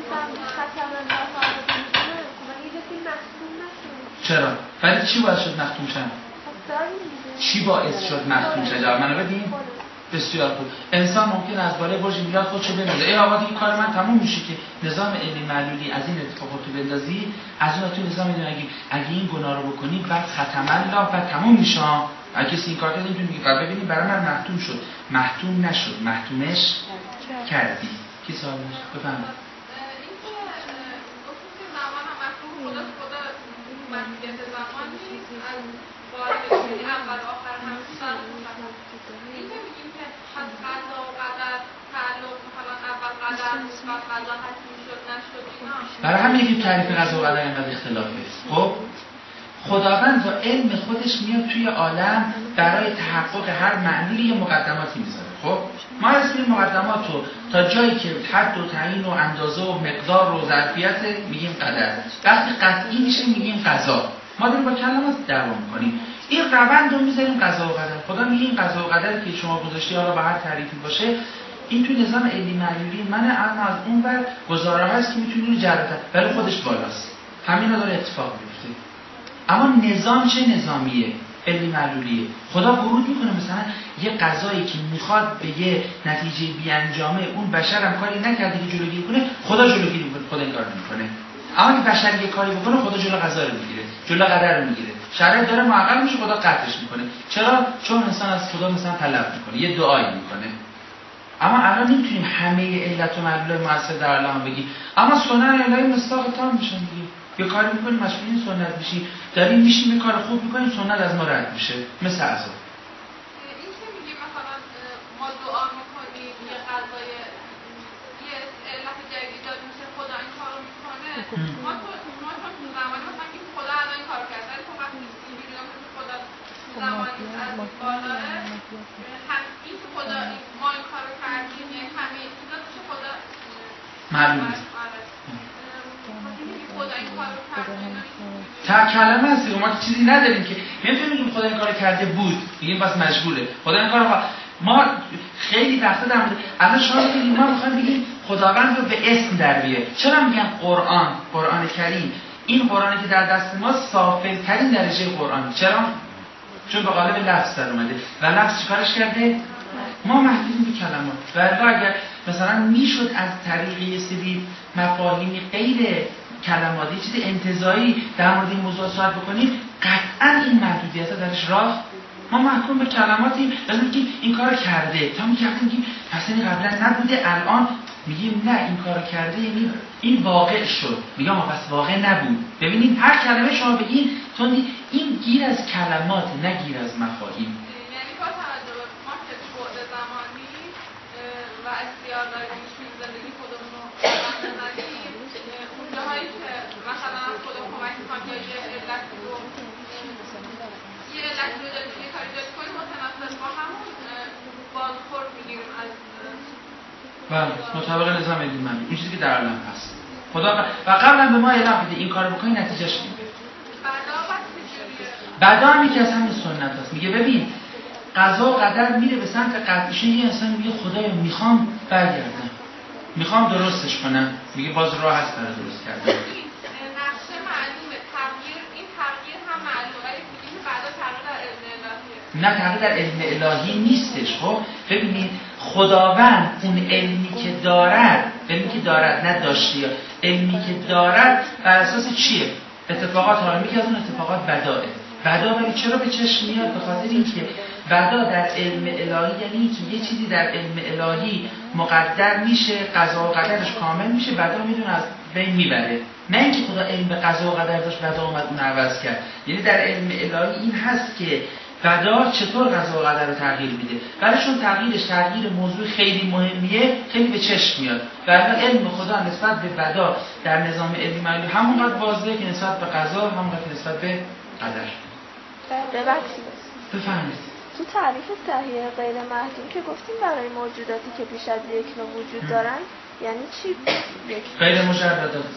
چرا؟ ولی چی باعث شد مختوم شد؟ چی باعث شد مختوم شد؟ جواب منو بدین؟ بسیار خوب. انسان ممکن از بالای برج میلاد خودشو بندازه. ای آقا دیگه کار من تموم میشه که نظام علمی معلولی از این اتفاقات تو بندازی، از اون تو نظام علمی اگه این گناه رو بکنی بعد ختم الله و تموم میشه. اگه کسی این کار کرد اینجوری میگه بعد ببینید برای من محتوم شد. محتوم نشد، محتومش کردی. کی سوالش؟ بفرمایید. برای همین که تعریف قضا و قدر اینقدر اختلافه. خب خداوند با علم خودش میاد توی عالم برای تحقق هر معنی یه مقدماتی میذاره. خب ما از این مقدمات رو تا جایی که حد و تعیین و اندازه و مقدار و ظرفیت میگیم قدر، وقتی قطعی میشه میگیم قضا. ما داریم با کلمات دعوا میکنیم. این روند رو میذاریم قضا و قدر. خدا میگه این قضا و قدر که شما گذاشتی حالا به هر تعریفی باشه این توی نظام علمی معلولی منه، اما از اون ور گزاره هست که میتونی رو جرأت ولی خودش بالاست. همینا داره اتفاق میفته. اما نظام چه نظامیه؟ علمی معلولیه. خدا ورود میکنه مثلا یه قضایی که میخواد به یه نتیجه بیانجامه اون بشر هم کاری نکرده که جلوگیری کنه، خدا جلوگیری میکنه. خدا این کار نمیکنه. اما که بشر یه کاری بکنه خدا جلو قضا رو میگیره، جلو قدر رو میگیره. شرایط داره معقل میشه، خدا قطعش میکنه. چرا؟ چون انسان از خدا مثلا طلب میکنه، یه دعایی میکنه. اما الان نمیتونیم همه علت و معلول مؤثر در عالم بگیم. اما سنن الهی مستاق تام میشن دیگه. یه کاری میکنیم مشغولین سنت میشیم، داریم میشیم یه کار خوب میکنیم، سنت از ما رد میشه، مثل عزا. این که میگیم مثلا ما دعا میکنیم یه غذای یه علت جدید ایجاد میشه، خدا این کارو میکنه. ما تو زمانی مثلا که خدا الان این کارو کرده، تو وقتی میبینیم که خدا زمانی از بالاه این که خدا ما این کارو کردیم، یعنی همه چیزا میشه خدا معلوم تا کلمه هستی ما که چیزی نداریم که نمی‌فهمیم خدا این کارو کرده بود، میگیم بس مشغوله. خدا این کارو ما خیلی وقتا در مورد الان شما ببینید ما می‌خوایم بگیم خداوند رو به اسم در بیاره. چرا میگن قرآن کریم؟ این قرآنی که در دست ما صاف‌ترین درجه قرآن. چرا؟ چون به قالب لفظ در اومده و لفظ چیکارش کرده؟ ما محدودیم به کلمات. ولی اگر مثلا میشد از طریق یه سری مفاهیمی غیر کلماتی چیز انتزاعی در مورد این موضوع صحبت بکنیم، قطعا این محدودیت‌ها درش راه. ما محکوم به کلماتی لازم که این کارو کرده، تا میگیم پس این قبلا نبوده الان میگیم نه این کارو کرده، یعنی این واقع شد. میگم پس واقع نبود. ببینید هر کلمه شما بگین چون این گیر از کلمات نه گیر از مفاهیم. یعنی با توجه به ما که بعد زمانی و اختیار داریم زندگی خودمون رو بزنیم، اون جاهایی که مثلا خدا کمک می‌کنه یا یه علتی رو داریم یه کاری داریم کنیم متناسب با همون بازخورد میگیریم از بله مطابق نظام دین من این چیزی که در عالم هست. خدا و قبلا به ما اعلام بده این کارو بکنی نتیجهش این. بعدا هم یکی از همین سنت هست. میگه ببین قضا و قدر میره به سمت قطعیشه. یه انسان میگه خدایا میخوام برگردم، میخوام درستش کنم، میگه باز راه هست برای درست کردن. نقشه معلومه، تغییر این تغییر هم معلومه، ولی میگیم بعدا تغییر در علم الهیه. نه تغییر در علم الهی نیستش. خب ببینید خداوند اون علمی که دارد، علمی که دارد نه داشتی، علمی که دارد بر اساس چیه؟ اتفاقات حالا میگه از اون اتفاقات بداه. بدا ولی چرا به چشم میاد؟ به خاطر اینکه بدا در علم الهی یعنی که یه چیزی در علم الهی مقدر میشه، قضا و قدرش کامل میشه، بدا میدونه از بین میبره. نه اینکه خدا علم به قضا و قدر داشت بدا اومد اون عوض کرد. یعنی در علم الهی این هست که بدا چطور قضا و قدر رو تغییر میده. ولی چون تغییر موضوع خیلی مهمیه، خیلی به چشم میاد. و علم خدا نسبت به بدا در نظام علمی معلوم همونقدر واضحه که نسبت به قضا، همونقدر که نسبت به قدر. بفرمایید. تو تعریف صحیح غیر محدود که گفتیم برای موجوداتی که بیش از یک نوع وجود دارن یعنی چی؟ غیر مجردات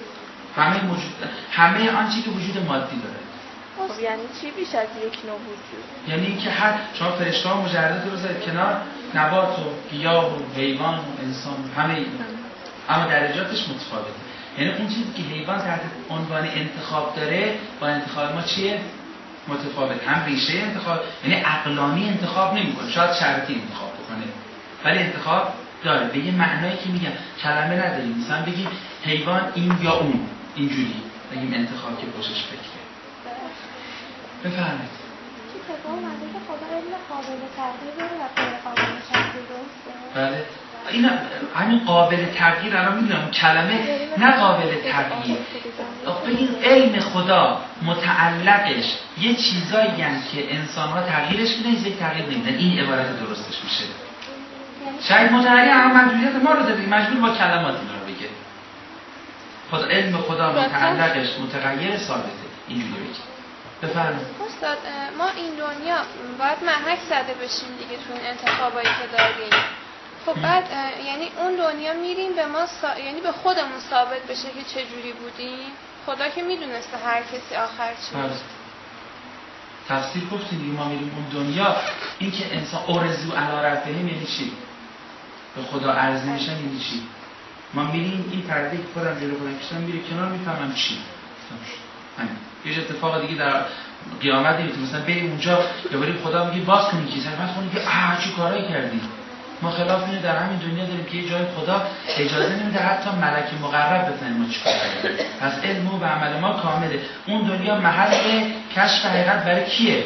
همه آنچه که وجود مادی داره. خب یعنی چی بیش از یک نوع وجود؟ یعنی که هر شما فرشته‌ها مجردات رو بذارید کنار، نبات و گیاه و حیوان و انسان همه اینا، اما درجاتش متفاوته. یعنی اون چیزی که حیوان تحت عنوان انتخاب داره با انتخاب ما چیه؟ متفاوت. هم ریشه انتخاب یعنی عقلانی انتخاب نمی‌کنه، شاید شرطی انتخاب بکنه ولی انتخاب داره. به یه معنایی که میگم کلمه نداریم، مثلا بگیم حیوان این یا اون، اینجوری بگیم انتخاب که پشتش فکره. بفرمایید. چی که اومده که خدا علم قابل تغییر داره و غیر قابل تغییر درسته؟ بله این همین قابل تغییر الان میدونم کلمه نه قابل تغییر. ببین علم خدا متعلقش یه چیزایی هست که انسان‌ها تغییرش میدن، یک تغییر نمیدن. این عبارت درستش میشه. شاید متعلق هم محدودیت ما رو داره، مجبور با کلمات اینا رو بگه. خدا علم خدا متعلقش متغیر ثابته. اینجوری بگه. بفرمایید. استاد ما این دنیا باید محک زده بشیم دیگه تو این انتخابایی که داریم. خب بعد یعنی اون دنیا میریم به ما یعنی به خودمون ثابت بشه که چه جوری بودیم. خدا که میدونسته هر کسی آخر چی میشه. تفسیر گفتیم دیگه ما میریم اون دنیا. این که انسان ارزو علی ربهم یعنی چی؟ به خدا عرضه میشن یعنی چی؟ ما میریم این پرده که خودم جلو خودم کشیدم میره کنار میفهمم چی. همین. یه اتفاق دیگه در قیامت دیگه مثلا بریم اونجا یا بریم خدا میگه باز کنید کیسه بعد خودمون میگه چی کارایی کردی؟ ما خلاف اینو در همین دنیا داریم که یه جای خدا اجازه نمیده حتی ملک مقرب بفهمه ما چیکار کردیم. پس علم و عمل ما کامله. اون دنیا محل کشف حقیقت برای کیه؟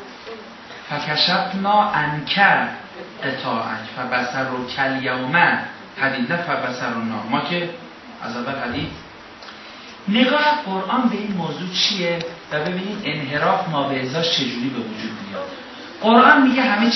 فکشفنا عنک غطاءک فبصرک الیوم حدید، نه فبصرنا. ما که از اول حدید. نگاه قرآن به این موضوع چیه و ببینید انحراف مابعضاش چجوری به وجود میاد. قرآن میگه همه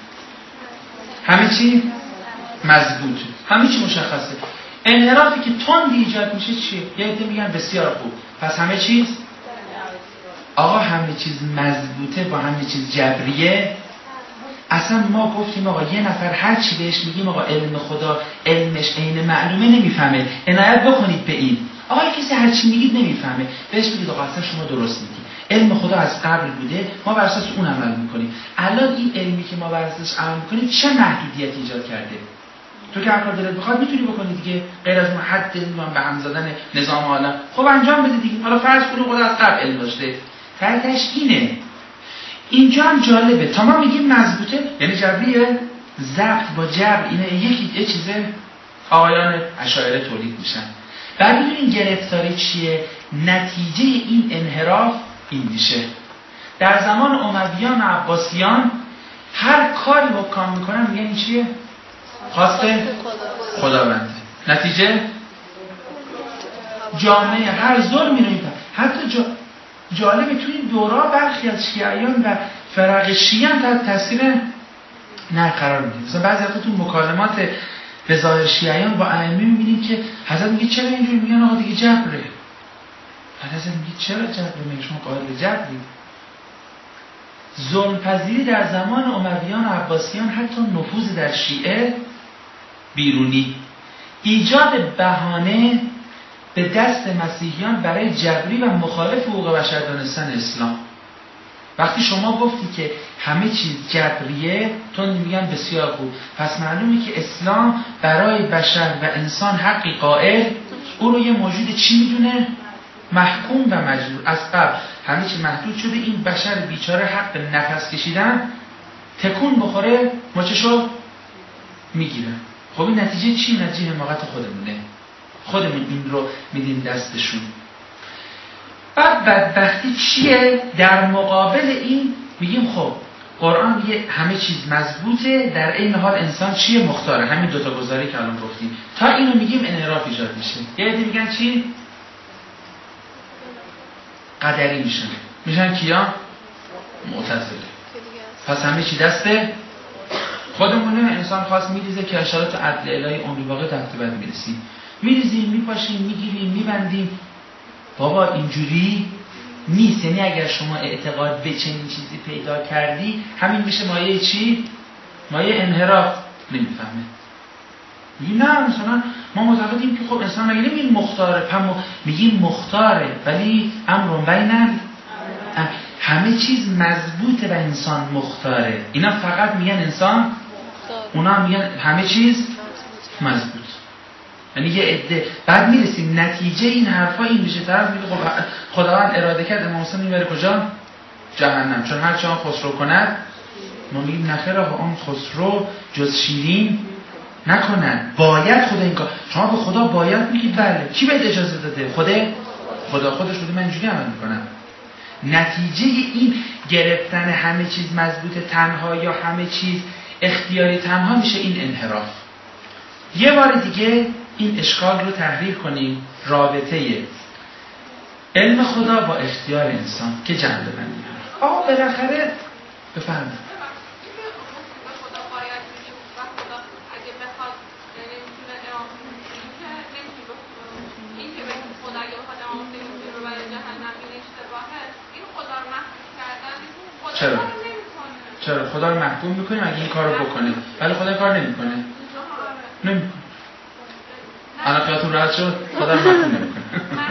چی مضبوط، همه چی مشخصه. انحرافی که تند ایجاد میشه چیه؟ یه عده میگن بسیار خوب، پس همه چیز آقا همه چیز مضبوطه با همه چیز جبریه. اصلا ما گفتیم آقا یه نفر هر چی بهش میگیم آقا علم خدا علمش عین معلومه نمیفهمه، عنایت بکنید به این. آقا کسی هر چی میگید نمیفهمه، بهش بگید آقا اصلا شما درست میگید، علم خدا از قبل بوده، ما بر اساس اون عمل میکنیم. الان این علمی که ما بر اساسش عمل میکنیم چه محدودیت ایجاد کرده؟ تو که هر کار دلت بخواد میتونی بکنی دیگه، غیر از اون حد نمیدونم به هم زدن نظام عالم. خب انجام بده دیگه. حالا فرض کنیم خدا از قبل علم داشته، تهش اینه. اینجا هم جالبه تا ما میگیم مضبوطه یعنی جبریه، ضبط با جبر اینه یه چیزه آقایان اشاعره تولید میشن. بعد ببینید گرفتاری چیه؟ نتیجه این انحراف این میشه. در زمان امویان و عباسیان هر کاری حکام میکنن میگن این چیه؟ خواسته خداوند. نتیجه جامعه هر ظلمی رو میکنن. حتی جالبه تو این دورا برخی از شیعیان و فرق شیعیان تحت تاثیر نه قرار میگیره. مثلا بعضی وقتا تو مکالمات به ظاهر شیعیان با ائمه میبینیم که حضرت میگه چرا اینجوری میگن آقا دیگه جبره. حضرت میگه چرا جبره؟ میگه شما قائل به جبرید. ظلم پذیری در زمان امویان و عباسیان حتی نفوذ در شیعه بیرونی، ایجاد بهانه به دست مسیحیان برای جبری و مخالف حقوق بشر دانستن اسلام. وقتی شما گفتی که همه چیز جبریه، تو میگن بسیار خوب، پس معلومه که اسلام برای بشر و انسان حقی قائل، او رو یه موجود چی میدونه؟ محکوم و مجبور. از قبل همه چی محدود شده، این بشر بیچاره حق نفس کشیدن تکون بخوره مچشو میگیرن. خب این نتیجه چی؟ نتیجه حماقت خودمونه. خودمون این رو میدیم دستشون. بعد بدبختی چیه؟ در مقابل این میگیم خب قرآن میگه همه چیز مضبوطه، در این حال انسان چیه؟ مختاره. همین دوتا گزاره که الان گفتیم. تا اینو میگیم انحراف ایجاد میشه. یه عده میگن چی؟ قدری میشن کیا؟ معتزله. پس همه چی دسته خودمونه. انسان خواست میریزه که اشارات عدل الهی عمری واقع تحت بد میرسیم، میریزیم، میپاشیم، میگیریم، میبندیم. بابا اینجوری نیست. یعنی اگر شما اعتقاد به چنین چیزی پیدا کردی، همین میشه مایه چی؟ مایه انحراف. نمیفهمه. میگیم نه مثلا ما معتقدیم که خب انسان مگه نمیگیم مختاره، میگیم مختاره ولی امر بین همه چیز مضبوطه و انسان مختاره. اینا فقط میگن انسان، اونا میگن همه چیز مضبوط. یعنی یه عده بعد میرسیم نتیجه این حرفا این میشه، طرف میگه خب خداوند اراده کرد امام حسین میبره کجا؟ جهنم، چون هر چی آن خسرو کند. ما میگیم نخیر آقا، آن خسرو جز شیرین نکنن، باید خدا این کار. شما به خدا باید میگید بله. کی بهت اجازه داده؟ خدا خودش بوده من اینجوری عمل میکنم. نتیجه این گرفتن همه چیز مضبوط تنها یا همه چیز اختیاری تنها میشه این انحراف. یه بار دیگه این اشکال رو تحلیل کنیم، رابطه علم خدا با اختیار انسان که جمع بندیم. آقا بالاخره بفرمایید. چرا خدا رو محکوم میکنیم اگه این کار رو بکنه، ولی خدا کار نمیکنه. الان خیالتون راحت شد؟ خدا رو محکوم نمیکنه.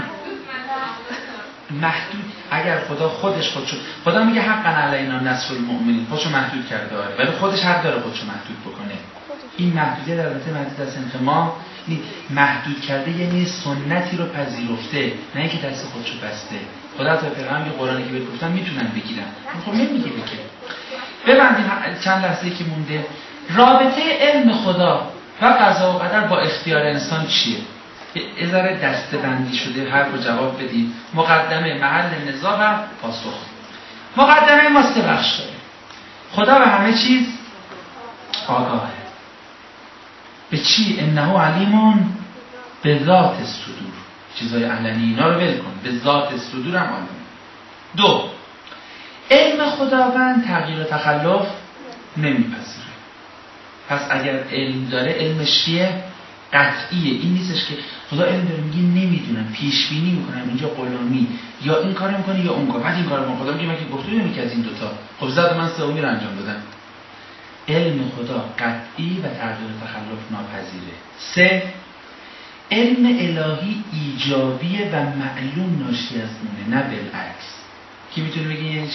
محدود. اگر خدا خودش خودشو، خدا میگه حقا علینا نصر المؤمنین، خودشو محدود کرده داره، ولی خودش حق داره خودشو محدود بکنه. این محدودیت البته محدود از انقما محدود کرده، یعنی سنتی رو پذیرفته، نه اینکه دست خودشو بسته. خدا تا پیغمبر قرآنی که بهت گفتن میتونن بگیرن، خب نمیگیره که. ببندیم چند لحظه که مونده. رابطه علم خدا و قضا و قدر با اختیار انسان چیه؟ یه ذره دسته‌بندی شده، حرف رو جواب بدید. مقدمه، محل نزاع و پاسخ. مقدمه ما 3 بخش داره. خدا به همه چیز آگاهه. به چی؟ انه علیمون به ذات الصدور. چیزای علنی اینا رو ول کن، به ذات الصدور هم آگاهه. 2 علم خداوند تغییر و تخلف نمیپذیره. پس اگر علم داره، علمش چیه؟ قطعیه. این نیستش که خدا علم داره میگه نمیدونم، پیش بینی میکنم اینجا غلامی، یا این کارو میکنه یا اون کار، بعد این کارو میکنه. خدا میگه من که گفتم نمیگه از این دوتا، خب زاد من سومی رو انجام دادم. علم خدا قطعی و تغییر و تخلف ناپذیره. 3 علم الهی ایجابیه و معلوم ناشی از اونه، نه بالعکس. کی میتونه بگه یعنی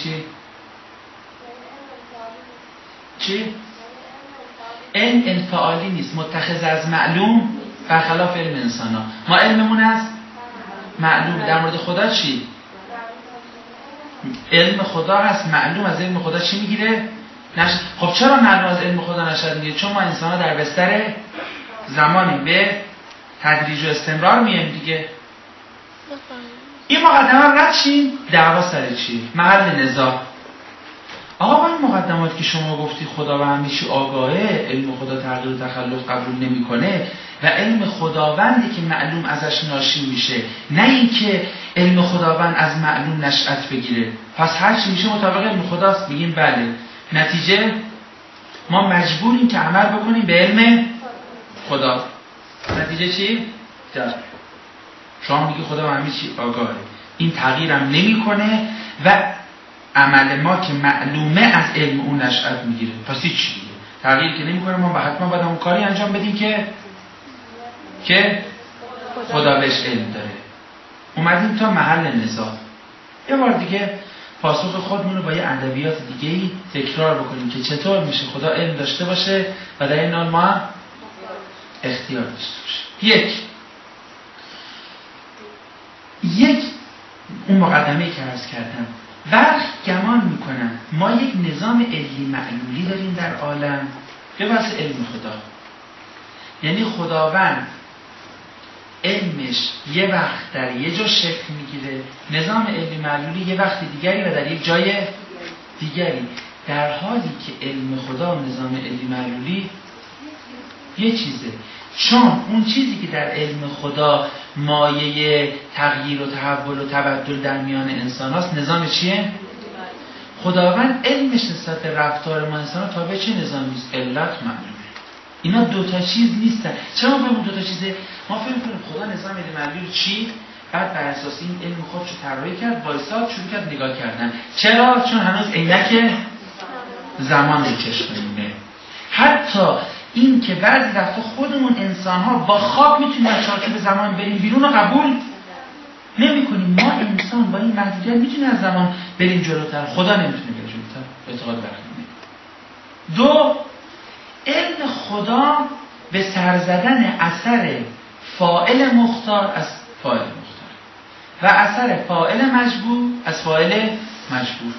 چی؟ علم انفعالی نیست، متخذ از معلوم، برخلاف علم انسان ها. ما علممون از معلوم. در مورد خدا چی؟ علم خدا هست، معلوم از علم خدا چی میگیره؟ خب چرا معلوم از علم خدا نشد میگیره؟ چون ما انسان ها در بستر زمانی به تدریج و استمرار میایم دیگه. این مقدمه رد شیم، دعوا سر چی؟ محل نزاع. آقا با این مقدمات که شما گفتی خدا و همه چی آگاهه، علم خدا تغییر و تخلف قبول نمیکنه و علم خداوندی که معلوم ازش ناشی میشه، نه اینکه علم خداوند از معلوم نشأت بگیره، پس هر چی میشه مطابق علم خداست. میگیم بله. نتیجه ما مجبوریم که عمل بکنیم به علم خدا. نتیجه چی؟ شما میگی خدا و همه چی آگاهه، این تغییرم نمیکنه و عمل ما که معلومه از علم اون نشأت میگیره. پس هیچ دیگه تغییر که نمیکنه، ما حتما باید اون کاری انجام بدیم که خدا بهش علم داره. اومدیم تا محل نزاع. یه بار دیگه پاسخ خودمون رو با یه ادبیات دیگه‌ای تکرار بکنیم که چطور میشه خدا علم داشته باشه و در این حال ما هم اختیار داشته باشه. یک اون مقدمه‌ای که عرض کردم، برخی گمان میکنن ما یک نظام علمی معلولی داریم در عالم به واسه علم خدا. یعنی خداوند علمش یه وقت در یه جا شکل میگیره، نظام علمی معلولی یه وقت دیگری و در یک جای دیگری، در حالی که علم خدا و نظام علمی معلولی یه چیزه. چون اون چیزی که در علم خدا مایه تغییر و تحول و تبدل در میان انسان هاست، نظام چیه؟ خداوند علمش نسبت به رفتار ما انسان ها تابع چه نظامی است؟ علت معلومه. اینا دوتا چیز نیستن. چرا ما دوتا چیزه؟ ما فکر می‌کنیم خدا نظام علمی معلولی چی؟ بعد بر اساس این علم خودش رو طراحی کرد، وایساد شروع کرد نگاه کردن. چرا؟ چون هنوز عینک زمان رو چشمونه. حتی این که بعضی وقتا خودمون انسان‌ها با خواب میتونیم از چارچوب زمان بریم بیرون و قبول نمی‌کنیم. ما انسان با این محدودیت میتونیم از زمان بریم جلوتر، خدا نمیتونه بره جلوتر. اعتقاد برخلاف. 2 علم خدا به سر زدن اثر فاعل مختار از فاعل مختار و اثر فاعل مجبور از فاعل مجبور.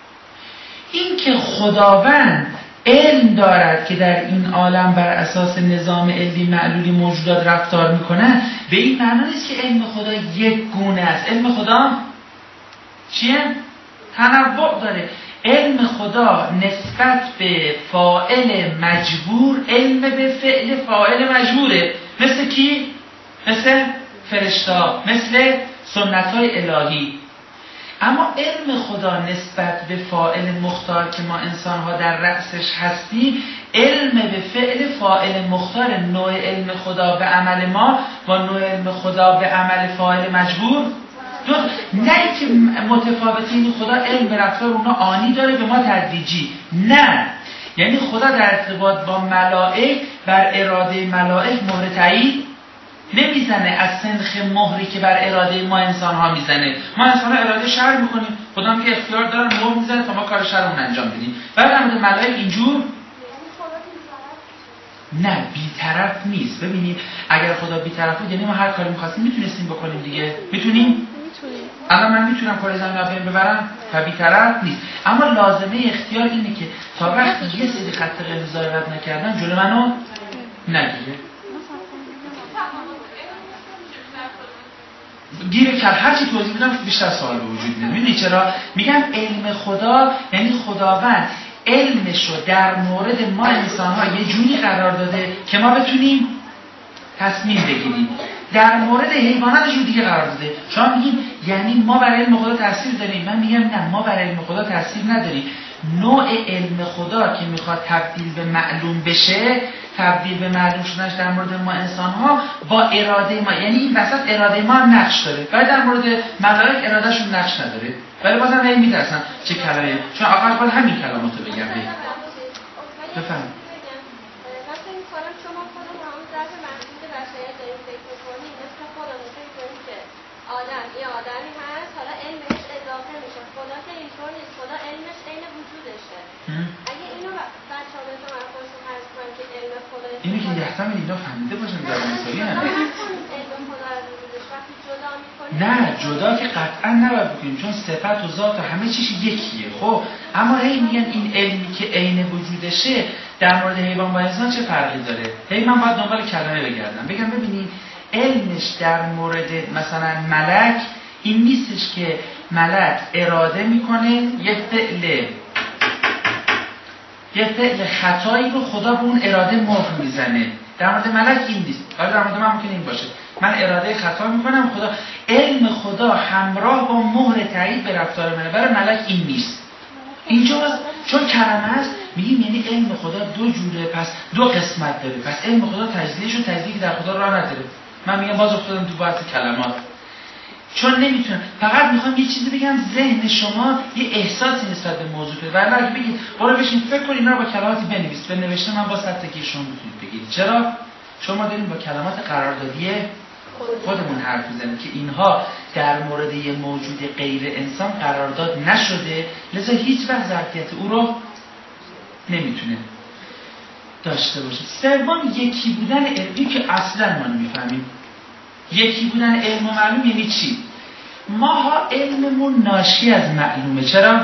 این که خداوند علم دارد که در این عالم بر اساس نظام علمی معلولی موجودات رفتار میکنن، به این معنی نیست که علم خدا یک گونه است. علم خدا چیه؟ تنوع داره. علم خدا نسبت به فاعل مجبور علم به فعل فاعل مجبوره. مثل کی؟ مثل فرشتا، مثل سنت‌های الهی. اما علم خدا نسبت به فاعل مختار که ما انسان‌ها در رأسش هستیم، علم به فعل فاعل مختار. نوع علم خدا به عمل ما با نوع علم خدا به عمل فاعل مجبور نه که متفاوتین. خدا علم به رفتار اونا آنی داره، به ما تدریجی. نه، یعنی خدا در ارتباط با ملائک بر اراده ملائک مهر تایید نمیزنه از سنخ مهری که بر اراده ما انسان ها میزنه. ما انسان ها اراده شر میکنیم، خدا میگه اختیار دارن مهر میزنه تا ما کار شرمون انجام بدیم. بعد در مورد ملائک اینجور نه، بی‌طرف نیست. ببینید اگر خدا بی‌طرف بود یعنی ما هر کاری می‌خواستیم میتونستیم بکنیم دیگه. میتونیم؟ الان من میتونم کار زمین رو بین ببرم و بی‌طرف نیست، اما لازمه اختیار اینه که تا وقتی یه سری خط قرمز رد نکردن جلو منو نگیره. گیر کرد هرچی توضیح میدم بیشتر سوال به وجود میاد. میدونی چرا؟ میگم علم خدا یعنی خداوند علمشو در مورد ما انسان‌ها یه جوری قرار داده که ما بتونیم تصمیم بگیریم. در مورد حیوانات یه دیگه قرار داده. شما میگید یعنی ما برای علم خدا تاثیر داریم؟ من میگم نه، ما برای علم خدا تاثیر نداریم. نوع علم خدا که میخواد تبدیل به معلوم بشه، تبدیل به معلوم شدنش در مورد ما انسان‌ها با اراده ما، یعنی این وسط اراده ما هم نقش داره. ولی در مورد ملائک ارادهشون نقش نداره. ولی بازم من میترسم چه کلمه، چون آخرش باید همین کلماتو بگم. بفهم. مثلا این کارم شما خودم همون ضعف محدود بشریت داریم فکر می‌کنیم، مثل خودمون فکر کنیم که آدم یه آدمی هست، حالا علمش اضافه میشه. خدا که اینطور نیست، خدا علمش عین وجودشه. اگه اینو بچه‌ها مثلا من خودشون حرف کنن که علم خدا اینو که یحتمل اینا فهمیده باشن در مسائلی نه. علم خدا از وجودش وقتی جدا می‌کنیم، نه جدا که قطعا نباید بکنیم، چون صفت و ذات و همه چیز یکیه. خب اما هی میگن این علمی که عین وجودشه در مورد حیوان و انسان چه فرقی داره؟ هی من باید دنبال کلمه بگردم بگم ببینید علمش در مورد مثلا ملک این نیستش که ملک اراده میکنه یه فعل خطایی رو خدا به اون اراده مهر میزنه. در مورد ملک این نیست، ولی در مورد من ممکنه این باشه. من اراده خطا میکنم، خدا علم خدا همراه با مهر تایید به رفتار منه. برای ملک این نیست. اینجا چون کلمه هست میگیم یعنی علم خدا دو جوره، پس دو قسمت داره، پس علم خدا تجزیه‌ش و تجزیه‌ای در خدا راه نداره. من میگم باز افتادم تو بحث کلمات، چون نمیتونم، فقط میخوام یه چیزی بگم ذهن شما یه احساسی نسبت به موضوع بده. ولی اگه بگید برو بشین فکر کن اینا با کلماتی بنویس، به نوشته من با سطح که شما میتونید بگید. چرا؟ چون ما داریم با کلمات قراردادی خودمون حرف میزنیم که اینها در مورد یه موجود غیر انسان قرارداد نشده، لذا هیچ وقت ظرفیت او رو نمیتونه داشته باشه. سوم یکی بودن علمی که اصلا ما نمیفهمیم. یکی بودن علم و معلوم یعنی چی؟ ماها علممون ناشی از معلومه. چرا؟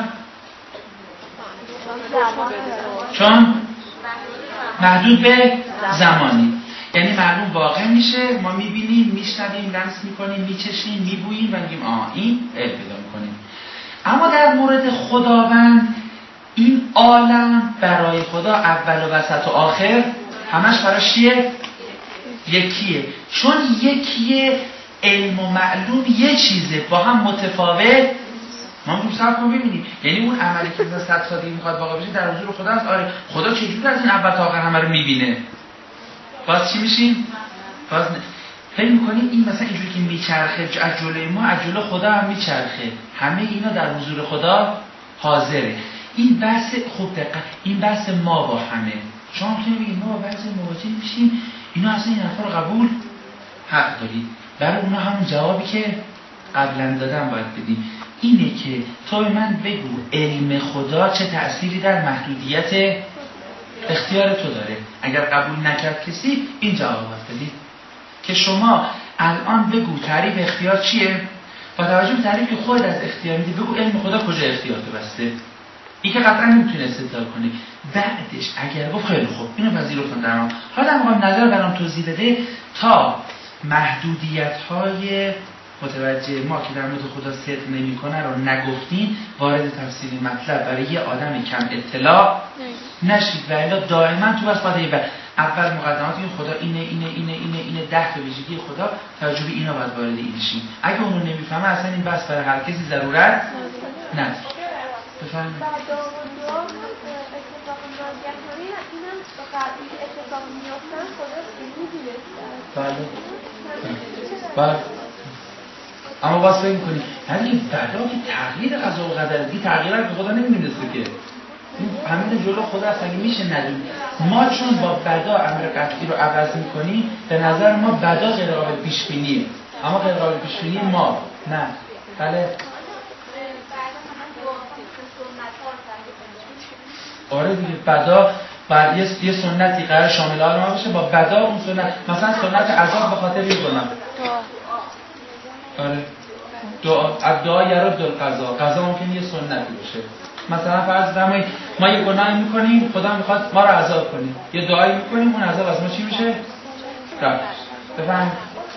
چون محدود به زمانی، یعنی معلوم واقع میشه، ما میبینیم، میشنویم، لمس میکنیم، میچشیم، میبوییم و میگیم این علم پیدا میکنیم. اما در مورد خداوند این عالم برای خدا اول و وسط و آخر همش براش چیه؟ یکیه. چون یکیه علم و معلوم یه چیزه، با هم متفاوت. ما میگیم صبر کن ببینیم، یعنی اون عملی که مثلا 100 سال دیگه میخواد واقع بشه در حضور خدا است. آره خدا چجوری از این اول تا آخر همه رو میبینه؟ باز چی میشیم؟ باز فکر میکنیم این مثلا اینجوری که میچرخه از جلوی ما، از جلو خدا هم میچرخه. همه اینا در حضور خدا حاضره. این بحث خوب دقت، این بحث ما با همه. شما میتونید بگید ما با بعضی مواجه میشیم، اینا اصلا این حرفا رو قبول حق دارید. برای اونا همون جوابی که قبلا دادم باید بدیم. اینه که تو به من بگو علم خدا چه تأثیری در محدودیت اختیار تو داره. اگر قبول نکرد کسی این جواب باید بدید که شما الان بگو تعریف اختیار چیه؟ با توجه به تعریف که خود از اختیار میدی بگو علم خدا کجا اختیار تو بسته. این که قطعا نمیتونه استدلال کنه. بعدش اگر گفت خیلی خوب اینو پذیرفتم در من، حالا میخوام نظر برام توضیح بده تا محدودیت‌های متوجه ما که در مورد خدا صدق نمی‌کنه رو نگفتین، وارد تفسیر مطلب برای یه آدم کم اطلاع نشید. و الا دائما تو بس باید اول مقدمات این خدا اینه 10 تا ویژگی خدا، توجه به اینا باید وارد این شیم. اگه اونو نمیفهمه اصلا این بحث برای هر کسی ضرورت نداره. بفرمایید. بله. اما باز فکر می‌کنی یعنی بدا که تغییر قضا و قدر دی تغییرات به خدا نمی‌رسه که همین جلو خدا است. اگه میشه ندونیم ما چون با بدا امر قطعی رو عوض می‌کنیم، به نظر ما بدا غیر قابل پیش بینیه، اما غیر قابل پیش بینی ما نه. بله آره دیگه بدا بر یه سنتی قرار شامل حال ما بشه، با بدا اون سنت مثلا سنت عذاب به خاطر این گناه. آره دعا یرد القضا، قضا ممکنه یه سنتی باشه. مثلا فرض کنید ما یه گناهی میکنیم، خدا میخواد ما رو عذاب کنه، یه دعایی میکنیم اون عذاب از ما چی میشه؟ رفت. بفهم.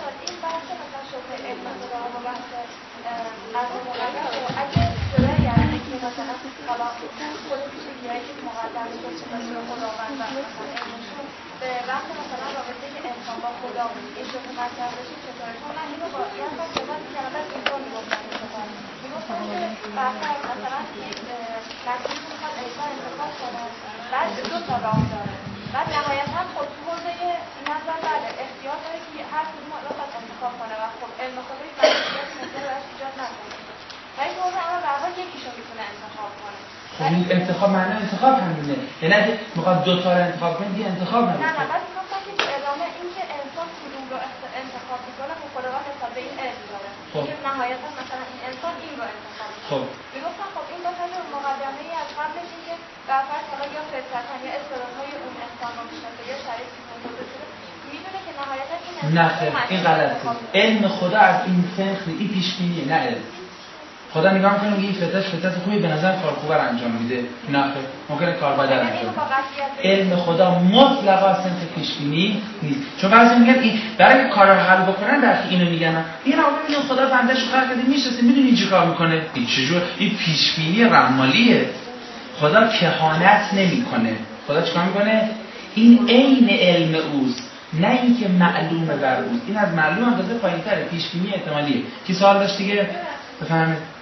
به وقت مثلا رابطه که انسان با خدا این شکل مطرح بشه چطوره؟ چون من اینو با یه نفر صحبت می‌کردم بعد اینطور می‌گفتن می‌گفتن که برخلاف مثلا یک مسیحی می‌خواد عیسی انتخاب کنه، بعد دو تا راه داره، بعد نهایتاً خود تو حوزه این نظر بله اختیار داره که هر کدوم رو باید انتخاب کنه و خب علم خدایی مسیحیت ممکنه براش ایجاد نکنه، ولی تو حوزه اما به هر حال یکیشو می‌تونه انتخاب کنه. خب این انتخاب معنی انتخاب همینه، یعنی اگه میخواد دو تا رو انتخاب کنه دیگه انتخاب نمیشه. نه بعد میگفتن که تو ادامه این که انسان کدوم رو انتخاب میکنه خب خداوند حساب به این علم داره که نهایتا مثلا این انسان این رو انتخاب میکنه. خب میگفتن خب این مثلا مقدمه ای از قبل که در فرض حالا یا فطرتا یا استعدادهای اون انسان رو میشناسه یا شرایطی موجود شده میدونه که نهایتا این انسان این غلطه. علم خدا از این فنخ این پیش بینیه، نه علم. خدا نگاه میکنه میگه این فطرت خوبی به نظر کار خوب انجام میده، نه ممکنه کار بد انجام بده. علم خدا مطلقاً سنت پیش بینی نیست. چون بعضی میگن این برای کار رو حل بکنن در اینو میگن این آقا ببین خدا بندهشو خلق کرده میشناسه میدونی این چیکار میکنه، این چجور این پیش بینی رمالیه. خدا کهانت نمیکنه. خدا چیکار میکنه؟ این عین علم اوست، نه اینکه معلومه بر اوست. این از معلوم اندازه پایین‌تره، پیش بینی احتمالیه. کی سوال داشت دیگه؟ بفهمید.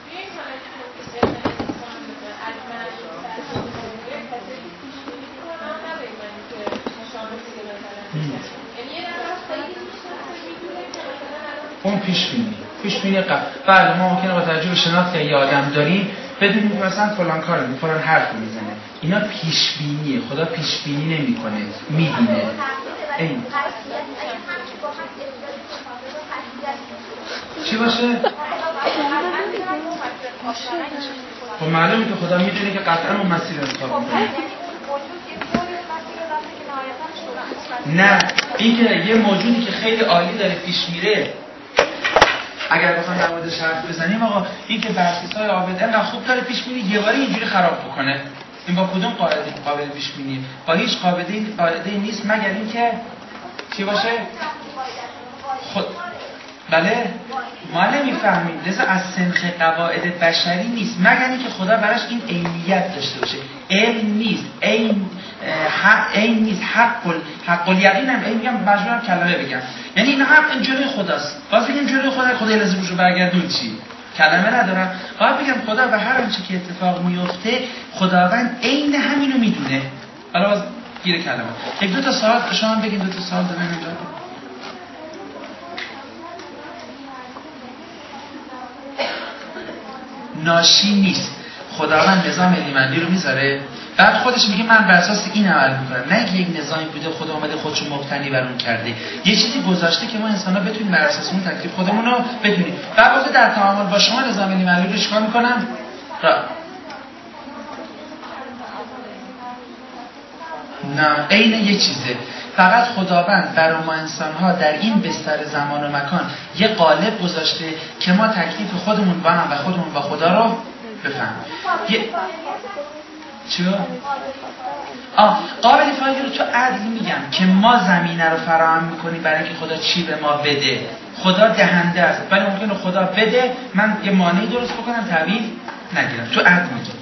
اون پیش بینی قبل. بله ما ممکنه با توجه به شناخت که یه آدم داریم بدونیم که مثلا فلان کارو فلان حرف میزنه. اینا پیش بینیه. خدا پیش بینی نمیکنه، میدونه. این چی باشه؟ خب معلومه که خدا میدونه که قطعا اون مسیر رو انتخاب میکنه. نه این که یه موجودی که خیلی عالی داره پیش میره، اگر بخوام در موردش حرف بزنیم آقا این که برسیس‌های عابد انقدر خوب داره پیش میره یه باری اینجوری خراب بکنه، این با کدوم قابل پیش بینی؟ با هیچ قاعده نیست مگر اینکه چی باشه؟ خود بله ما نمیفهمیم. لذا از سنخ قواعد بشری نیست مگر اینکه خدا براش این عینیت داشته باشه. علم نیست، عین نیست، حق الیقین هم این میگم مجبورم کلمه بگم، یعنی این حق جلوی خداست. باز بگیم جلوی خدا لازم روشو برگردون چی؟ کلمه ندارم. باید بگم خدا و هر آنچه که اتفاق میفته خداوند عین همینو میدونه. حالا باز گیر کلمه. یک دو تا سوال شما بگین، دو تا سوال دارم اینجا. ناشی نیست. خداوند نظام علیمندی رو میذاره بعد خودش میگه من بر اساس این عمل میکنم، نه اینکه یک نظامی بوده خدا اومده خودشو مبتنی بر اون کرده، یه چیزی گذاشته که ما انسان‌ها بتونیم بر اساس اون تکلیف خودمون رو بدونیم. بعد در تعامل با شما نظام علیمندی رو چیکار میکنم؟ نه عین یه چیزه. فقط خداوند برای ما انسان‌ها در این بستر زمان و مکان یه قالب گذاشته که ما تکلیف خودمون با هم و خودمون با خدا رو بفهمیم. چیو؟ قابل فایده رو تو عدل میگم که ما زمینه رو فراهم میکنیم برای اینکه خدا چی به ما بده. خدا دهنده است ولی ممکنه خدا بده من یه مانعی درست بکنم تعبیر نگیرم. تو عدل میگم